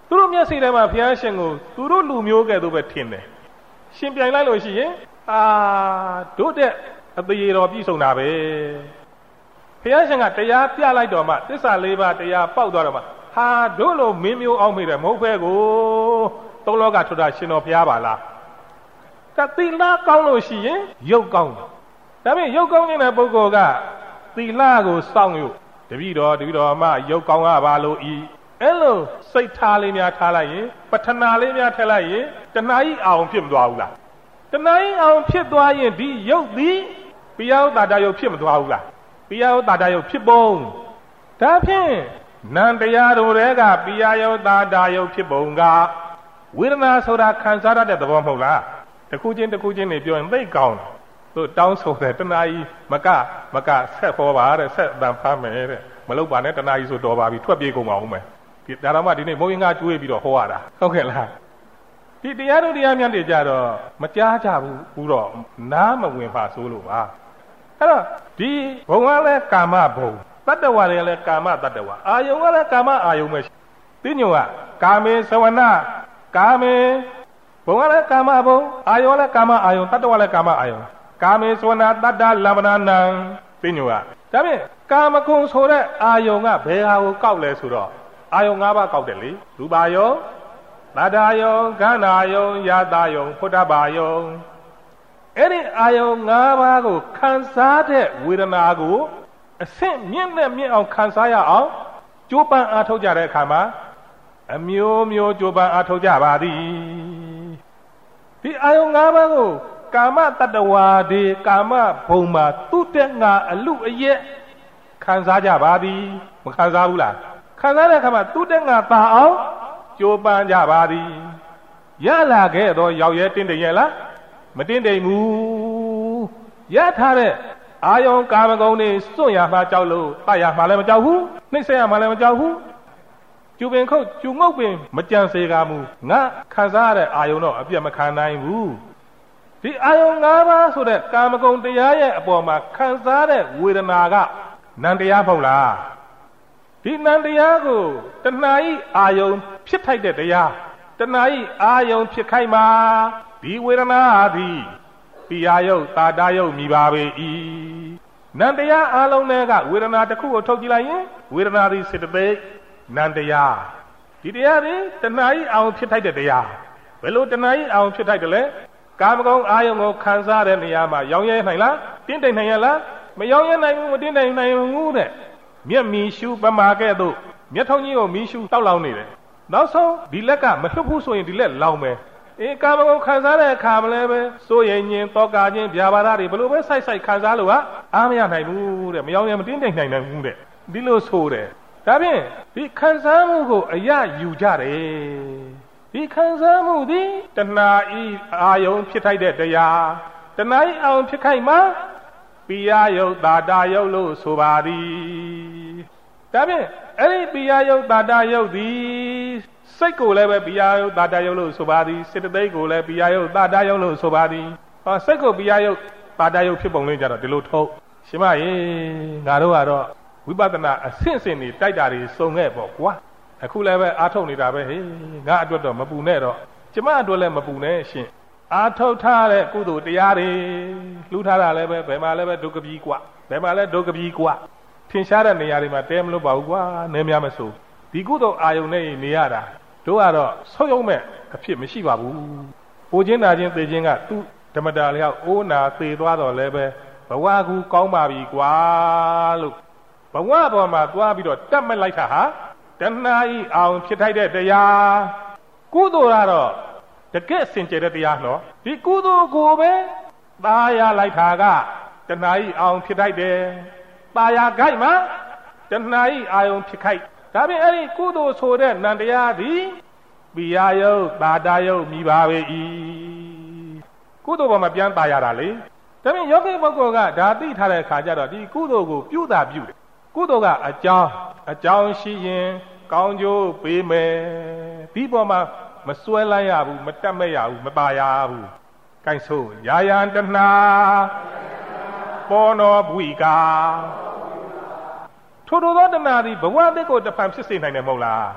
သူတို့မျက်စိထဲမှာဘုရားရှင်ကိုသူတို့လူမျိုးကဲ့သို့ပဲထင်တယ်ရှင်ပြိုင်လိုက်လို့ရှိရင်တို့တဲ့အသေးတော်ပြည့်စုံတာပဲဘုရားရှင်ကတရားပြလိုက်တော့မှသစ္စာ၄ပါးတရားပေါက်သွားတော့မှဟာတို့လိုမင်းမျိုးအောင်မိတယ်မဟုတ်ပဲကိုသုံးလောကထွတ်တာရှင်တော်ဘုရားပါလားကသီလကောင်းလို့ရှိရင်ရုပ်ကောင်းတယ်ဒါပေမဲ့ရုပ်ကောင်းနေတဲ့ပုဂ္ဂိုလ်ကသီလကိုစောင့်ယူတပည့်တော်မှရုပ်ကောင်းရပါလို့ဤအဲ့လိုစိတ်ထားလေးများထားလိုက်ရင်ပထနာလေးများထည့်လိုက်ရင်တဏှာကြီးအောင်ဖြစ်မသွားဘူးလားတဏှာကြီးအောင်ဖြစ်သွားရင်ဒီရုပ်သည်ပိယဝတ္တရုပ်ဖြစ်မသွားဘူးလားပိယဝတ္တရုပ်ဖြစ်ပုံဒါဖြင့်နံတရားတို့တွေကပိယယဝတ္တရုပ်ဖြစ်ပုံကဝေဒနာဆိုတာခံစားရတဲ့သဘောမဟုတ်လားတစ်ခုချင်းနေပြောရင်သိကောင်းတယ်သူတောင်းဆိုတယ်တဏှာကြီးမကဆက်ခေါ်ပါတဲ့ဆက်အတန်ဖမ်းမယ်တဲ့မလုပ်ပါနဲ့တဏှာကြီးဆိုတော်ပါပြီထွက်ပြေးကုန်ပါဦးမယ်ဒါတော့မှဒီနေ့မိုးရင်ကကျွေးပြီးတော့ဟောရတာဟုတ်ကဲ့လားဒီတရားတို့တရားမြတ်တွေကြတော့မကြားကြဘူးတော့နားမဝင်ပါဆိုလို့ပါအဲ့တော့ဒီဘုံကလည်းကာမဘုံတတ္တဝါတွေလည်းကာမတတ္တဝါအာယုံကလည်းကာမအာယုံပဲသိညိုကကာမေသဝနကာမေဘုံကလည်းကာမဘုံအာယုံလည်းကာမအာယုံတတ္တဝါလည်းကာမအာယုံကာမေသဝနတတ္တလမ္မနာနံသိညိုကဒါဖြင့်ကာမဂုဏ်ဆိုတဲ့အာယုံကဘယ်ဟာကိုကောက်လဲဆိုတော့အာယုံ၅ပါးကောက်တယ်လေရူပါယုံသတ္တယုံခန္ဓာယုံယတယုံဖုဒ္ဓဘာယုံအဲ့ဒီအာယုံ၅ပါးကိုခံစားတဲ့ဝေဒနာကိုအဆင့်မြင့်နဲ့မြင့်အောင်ခံစားရအောင်ကြိုးပမ်းအားထုတ်ကြတဲ့အခါမှာအမျိုးမျိုးကြိုးပမ်းအားထုတ်ကြပါသည်ဒီအာယုံ၅ပါးကိုကာမတတ္တဝါဒီကာမဘုံမှာသူတဲ့ငါအလူအယက်ခံစားကြပါသည်မခံစားဘူးလားခံစားတဲ့အခါမှာသူတဲ့ငါပါအောင်ကြိုးပမ်းကြပါသည်ရလာခဲ့တော့ရောက်ရဲတင်းတိမ်ရဲ့လားမတင်းတိမ်ဘူးရထားတဲ့အာယုံကာမဂုဏ်တွေစွန့်ရမှာကြောက်လို့တတ်ရမှာလည်းမကြောက်ဘူးနှိမ့်ဆက်ရမှာလည်းမကြောက်ဘူးကျူပင်ခုတ်ကျူငုတ်ပင်မကြံစေကားမူငါခံစားရတဲ့အာယုံတော့အပြတ်မခံနိုင်ဘူးဒီအာယုံ၅ပါးဆိုတဲ့ကာမဂုဏ်တရားရဲ့အပေါ်မှာခံစားတဲ့ဝေဒနာကနံတရားမဟုတ်လားဒီနံတရားကိုတဏှာဤအာယုံဖြစ်ထိုက်တဲ့တရားတဏှာဤအာယုံဖြစ်ခိုက်မှာဒီဝေဒနာသည်ပိယယုတ်တာတယုတ်မြည်ပါပေ၏နံတရားအလုံးတွေကဝေဒနာတစ်ခုကိုထုတ်ကြည့်လိုက်ရင်ဝေဒနာသည်စေတသိက်နံတရားဒီတရားသည်တဏှာဤအာယုံဖြစ်ထိုက်တဲ့တရားဘယ်လိုတဏှာဤအာယုံဖြစ်ထိုက်တယ်လဲကာမဂုဏ်အာယုံကိုခံစားတဲ့နေရာမှာရောင်းရဲနိုင်လားတင်းတိမ်နိုင်ရလားမရောင်းရဲနိုင်ဘူးမတင်းတိမ်နိုင်ဘူးတဲ့မျက်မီရှုပမာကဲ့သို့မျက်ထုံးကြီးကိုမီးရှုတောက်လောင်နေတယ်နောက်ဆုံးဒီလက်ကမလွတ်ဘူးဆိုရင်ဒီလက်လောင်မယ်ကာမဂုဏ်ခံစားတဲ့အခါမလဲပဲစိုးရိမ်ခြင်းတောကာခြင်းဗျာပါဒတွေဘလို့ပဲစိုက်ခံစားလို့ဟာအားမရနိုင်ဘူးတဲ့မရောင်းရမတင်းတိမ်နိုင်ဘူးတဲ့ဒီလိုဆိုတယ်ဒါဖြင့်ဒီခံစားမှုကိုအရယူကြတယ်ဒီခံစားမှုသည်တဏှာဤအာယုံဖြစ်ထိုက်တဲ့တရားတဏှာဤအာယုံဖြစ်ခိုက်မှာပိယယုတ်တာတယုတ်လို့ဆိုပါသည်ဒါဖြင့်အဲ့ဒီပိယယုတ်တာတယုတ်သည်စိတ်ကိုလည်းပဲပိယယုတ်တာတယုတ်လို့ဆိုပါသည်စေတသိက်ကိုလည်းပိယယုတ်တာတယုတ်လို့ဆိုပါသည်စိတ်ကိုပိယယုတ်တာတယုတ်ဖြစ်ပုံလေးကြတော့ဒီလိုထုတ်ရှင်မရေငါတို့ကတော့ဝိပဿနာအဆင့်ဆင့်နေတိုက်တာတွေစုံခဲ့ပေါ့ကွာအခုလည်းပဲအားထုတ်နေတာပဲဟေးငါအတွက်တော့မပူနဲ့တော့ကျမအတွက်လည်းမပူနဲ့ရှင်အားထုတ်ထားတဲ့ကုသိုလ်တရားတွေလှူထားတာလည်းပဲဘယ်မှာလည်းပဲဒုက္ခပြီးကွာဘယ်မှာလည်းဒုက္ခပြီးကွာထင်ရှားတဲ့နေရာတွေမှာတဲမလို့ပါဘူးကွာနည်းများမဆိုဒီကုသိုလ်အာယုန်နဲ့နေရတာတို့ကတော့ဆုတ်ယုံမဲ့အဖြစ်မရှိပါဘူးပူခြင်းနာခြင်းသိခြင်းကသူ့ဓမ္မတာလျောက်အိုးနာသေသွားတော့လည်းပဲဘဝကူကောင်းပါပြီကွာလို့ဘဝပေါ်မှာသွားပြီးတော့တတ်မဲ့လိုက်တာဟာတဏှာဤအောင်ဖြစ်ထိုက်တဲ့တရားကုသိုလ်ကတော့တကယ့်စင်ကြယ်တဲ့တရားနော်ဒီကုသိုလ်ကိုပဲตาရလိုက်တာကတဏှာဤအောင်ဖြစ်ထိုက်တယ်ตาရခိုက်မှာတဏှာဤအာယုံဖြစ်ခိုက်ဒါဖြင့်အဲ့ဒီကုသိုလ်ဆိုတဲ့နံတရားသည်ပိယယုတ်တာတယုတ်မြည်ပါပေ၏ကုသိုလ်ပေါ်မှာပြန်ตาရတာလေဒါဖြင့်ယောဂီပုဂ္ဂိုလ်ကဒါသိထားတဲ့အခါကျတော့ဒီကုသိုလ်ကိုပြုတာပြုတယ်ကုသိုလ်ကအကြောင်းရှိရင်ကောင်းကျိုးပေးမယ်ဒီပေါ်မှာမစွဲလိုက်ရဘူးမတက်မဲ့ရဘူးမပါရဘူးကိုင်ဆိုယာယံတဏှာပေါ်တော်ဘွိကာထို့သောတဏှာသည်ဘဝအသစ်ကိုတဖန်ဖြစ်စေနိုင်တယ်မဟုတ်လား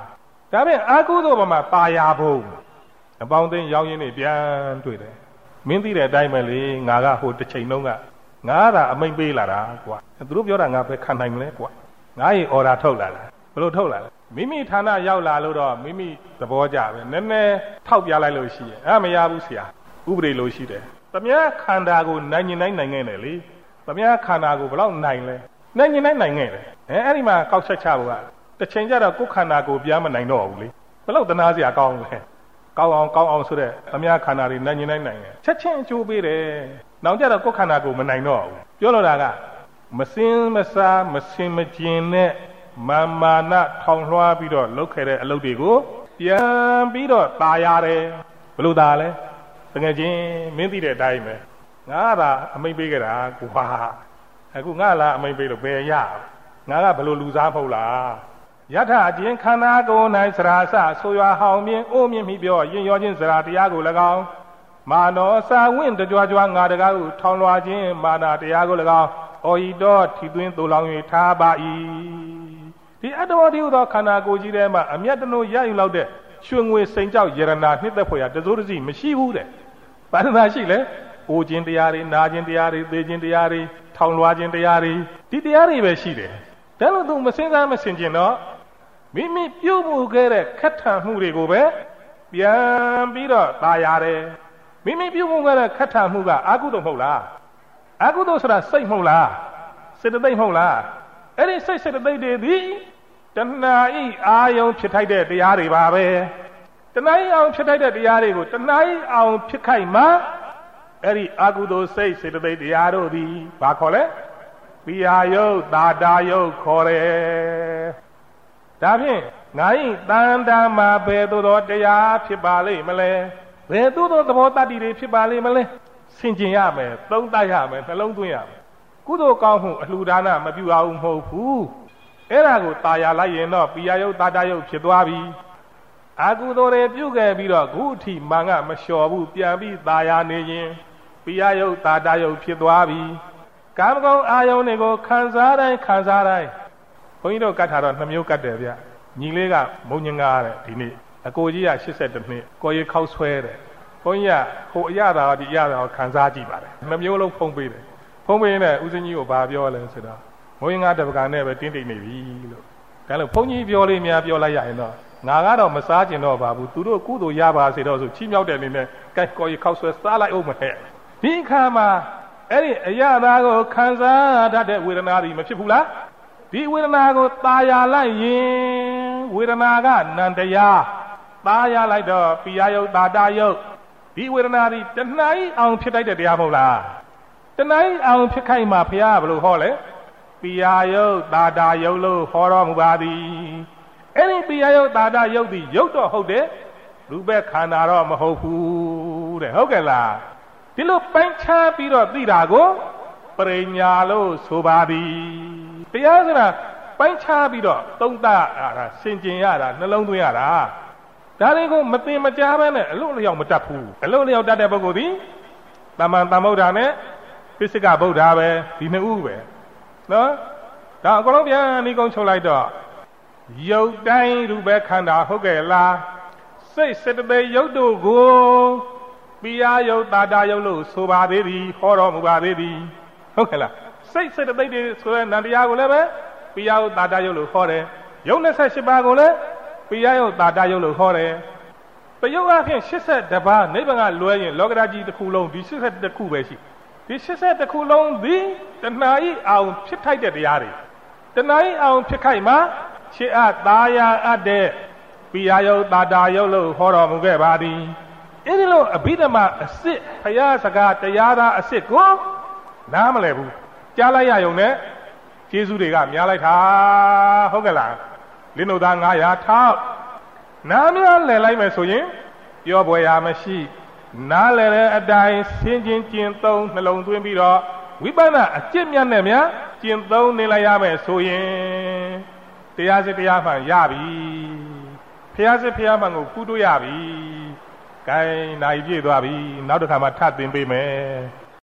ဒါပေမဲ့အာကုသိုလ်ဘမှာပါရဖို့အပေါင်းအသင်းရောင်းရင်းနေပြန်တွေ့တယ်မင်းသိတဲ့အတိုင်းပဲလေငါကဟိုတစ်ချိန်လုံးကငါသာအမိန်ပေးလာတာကွာသူတို့ပြောတာငါပဲခံနိုင်မလဲကွာငါ့ရဲ့အော်ဒါထုတ်လာတာဘယ်လိုထုတ်လာလဲမိမိဌာနရောက်လာလို့တော့မိမိသဘောကျပဲနည်းနည်းထောက်ပြလိုက်လို့ရှိရင်မရဘူးဆရာဥပဒေလို့ရှိတယ်သမ ्या ခန္ဓာကိုနိုင်ရင်နိုင်ခဲ့တယ်လေသမ ्या ခန္ဓာကိုဘယ်လောက်နိုင်လဲနိုင်ရင်နိုင်ခဲ့တယ်အဲ့ဒီမှာကောက်ချက်ချဖို့ကတစ်ချိန်ကျတော့ကိုယ်ခန္ဓာကိုပြားမနိုင်တော့ဘူးလေဘယ်လောက်တနာစရာကောင်းလဲကောင်းအောင်ဆိုတဲ့သမ ्या ခန္ဓာတွေနိုင်ရင်နိုင်တယ်ချက်ချင်းအကျိုးပေးတယ်နောက်ကျတော့ကိုယ်ခန္ဓာကိုမနိုင်တော့ဘူးပြောလို့တာကမစင်းမစားမစင်မကျင်နဲ့မာနထောင်လွှားပြီးတော့လုပ်ခဲ့တဲ့အလုပ်တွေကိုပြန်ပြီးတော့ตาရတယ်ဘယ်လိုตาလဲတကယ်ချင်းမင်းသိတဲ့အတိုင်းပဲငါကသာအမိန်ပေးခဲ့တာကွာအခုငါလားအမိန်ပေးလို့ဘယ်ရငါကဘယ်လိုလူစားမဟုတ်လားယထအကျဉ်ခန္ဓာကိုယ်၌စရာစဆိုရွာဟောင်းမြင်အိုးမြင့်မိပြောရင်ရောခြင်းစရာတရားကို၎င်းမာနောစာဝင့်ကြွားကြွားငါတကားကိုထောင်လွှာခြင်းမာနာတရားကို၎င်းအော်ဤတော်ထီသွင်းသို့လောင်၍ထားပါ၏ဒီအတ္တဝတိဟုသောခန္ဓာကိုယ်ကြီးထဲမှာအမျက်တနိုးရယူလောက်တဲ့ရွှေငွေစိန်ကြောက်ယရနာနှစ်သက်ဖွယ်ရတစိုးတစီမရှိဘူးတဲ့ဘာသာရှိလဲအိုခြင်းတရားတွေနာခြင်းတရားတွေသေခြင်းတရားတွေထောင်လွှာခြင်းတရားတွေဒီတရားတွေပဲရှိတယ်ဒါလို့သူမစင်စားမစင်ကျင်တော့မိမိပြုတ်မှုခဲ့တဲ့ခက်ထန်မှုတွေကိုပဲပြန်ပြီးတော့ตาရတယ်မိမိပြုတ်မှုခဲ့တဲ့ခက်ထန်မှုကအကုသိုလ်မဟုတ်လားအကုသိုလ်ဆိုတာစိတ်မဟုတ်လားစေတသိက်မဟုတ်လားအဲ့ဒီစိတ်စေတသိက်တွေဒီတဏှာဤအာယုံဖြစ်ထိုက်တဲ့တရားတွေပါပဲတဏှာဤအောင်ဖြစ်ထိုက်တဲ့တရားတွေကိုတဏှာဤအောင်ဖြစ်ခိုက်မှအဲ့ဒီအကုသိုလ်စိတ်စေတသိက်တရားတို့ဒီဘာခေါ်လဲပိယယုတ်တာတာယုတ်ခေါ်တယ်ဒါဖြင့်ငါဤတန်တာမှာဘယ်သို့သောတရားဖြစ်ပါလိမ့်မလဲဘယ်သို့သောသဘောတတ္တိတွေဖြစ်ပါလိမ့်မလဲဆင်ကျင်ရမယ်သုံးသပ်ရမယ်နှလုံးသွင်းရမယ်ကုသိုလ်ကောင်းမှုအလှူဒါနမပြုအောင်မဟုတ်ဘူးအဲ့ဒါကိုตาရလိုက်ရင်တော့ပိယယုတ်တာတာယုတ်ဖြစ်သွားပြီအကုသိုလ်တွေပြုခဲ့ပြီးတော့ခုအထိမင်္ဂမလျှော်ဘူးပြန်ပြီးตาရနေရင်ပိယယုတ်တာတာယုတ်ဖြစ်သွားပြီကာမဂုဏ်အာယုန်တွေကိုခံစားတိုင်းဘုန်းကြီးတို့ကတ်ထားတော့2မျိုးကတ်တယ်ဗျညီလေးကမုံညင်ကားတဲ့ဒီနေ့အကိုကြီးက82နှစ်ကိုရီခောက်ဆွဲတယ်ဘုန်းကြီးကဟိုအရသာဒီအရသာကိုခံစားကြည့်ပါတယ်2မျိုးလုံးဖုံးပေးတယ်ဖုံးပေးနေဦးစင်းကြီးကိုဘာပြောလဲဆိုတော့မုံညင်ကားတပကံနဲ့ပဲတင်းတိတ်နေပြီလို့ဒါလို့ဘုန်းကြီးပြောလေးများပြောလိုက်ရရင်တော့ငါကတော့မစားကျင်တော့ပါဘူးသူတို့ကုသိုလ်ရပါစေတော့ဆိုချီးမြှောက်တဲ့အနေနဲ့ကဲကိုရီခောက်ဆွဲစားလိုက်အောင်မဟဲ့ဒီအခါမှာအဲ့ဒီအရသာကိုခံစားတတ်တဲ့ဝေဒနာတွေမဖြစ်ဘူးလားဒီဝေဒနာကိုตาရလိုက်ရင်ဝေဒနာကနန္တရားตาရလိုက်တော့ပိယယုတ်တာတာယုတ်ဒီဝေဒနာတွေတဏှာကြီးအောင်ဖြစ်တတ်တဲ့တရားမဟုတ်လားတဏှာကြီးအောင်ဖြစ်ခိုက်မှဘုရားဘယ်လိုဟောလဲပိယယုတ်တာတာယုတ်လို့ဟောတော်မူပါသည်အဲ့ဒီပိယယုတ်တာတာယုတ်ဒီယုတ်တော့ဟုတ်တယ်ရူပခန္ဓာတော့မဟုတ်ဘူးတဲ့ဟုတ်ကဲ့လားဒီလိုပိုင်းခြားပြီးတော့သိတာကိုပရိညာလို့ဆိုပါသည်တရားဆိုတာပိုင်းခြားပြီးတော့သုံးသပ်ရတာဆင်ခြင်ရတာနှလုံးသွင်းရတာဒါတွေကိုမသိမကြားပဲနဲ့အလို့လျောက်မတတ်ဘူးအလို့လျောက်တတ်တဲ့ပုဂ္ဂိုလ်ဒီတမန်တမုဒ္ဒာနဲ့ပိစိကဗုဒ္ဓပဲဒီနှစ်ဦးပဲနော်ဒါအကုန်လုံးပြန်ဒီကုန်းချုပ်လိုက်တော့ယုတ်တိုင်းရူပခန္ဓာဟုတ်ကဲ့လားစိတ်စေတသိက်ယုတ်တို့ကိုပိယယုတ်တာတာယုတ်လို့ဆိုပါသေးသည်ဟောတော်မူပါသေးသည်ဟုတ်ကဲ့လားစိတ်စေတသိက်တွေဆိုတဲ့နန္တရားကိုလည်းပဲပိယယုတ်တာတာယုတ်လို့ဟောတယ်ယုတ်28ပါးကိုလည်းပိယယုတ်တာတာယုတ်လို့ဟောတယ်ပယုတ်အဖြစ်82ပါးနိဗ္ဗာန်ကလွဲရင်လောကဓာတ်ကြီးတစ်ခုလုံးဒီ82ခုပဲရှိဒီ82ခုလုံးဒီတဏှာဤအောင်ဖြစ်ထိုက်တဲ့တရားတွေတဏှာဤအောင်ဖြစ်ခိုက်မှာခြေအပ်သာယာအပ်တဲ့ပိယယုတ်တာတာယုတ်လို့ဟောတော်မူခဲ့ပါသည်အဲ့ဒီလိုအဘိဓမ္မာအစစ်ဘုရားစကားတရားသားအစစ်ကိုနားမလဲဘူးကြားလိုက်ရယုံနဲ့ကျေးဇူးတွေကများလိုက်တာဟုတ်ကဲ့လားလင်းတို့သား900ထောက်နားများလဲလိုက်မယ်ဆိုရင်ပြောပွဲရမရှိနားလဲတဲ့အတိုင်းဆင်းချင်းကျင့်သုံးနှလုံးသွင်းပြီးတော့ဝိပဿနာအကျင့်မြတ်နဲ့များကျင့်သုံးနေလိုက်ရမယ်ဆိုရင်တရားစစ်တရားမှန်ရပြီဘုရားစစ်ဘုရားမှန်ကိုကူးတွေ့ရပြီဂိုင်းနိုင်ပြည့်သွားပြီနောက်တစ်ခါမှထပ်သင်ပေးမယ်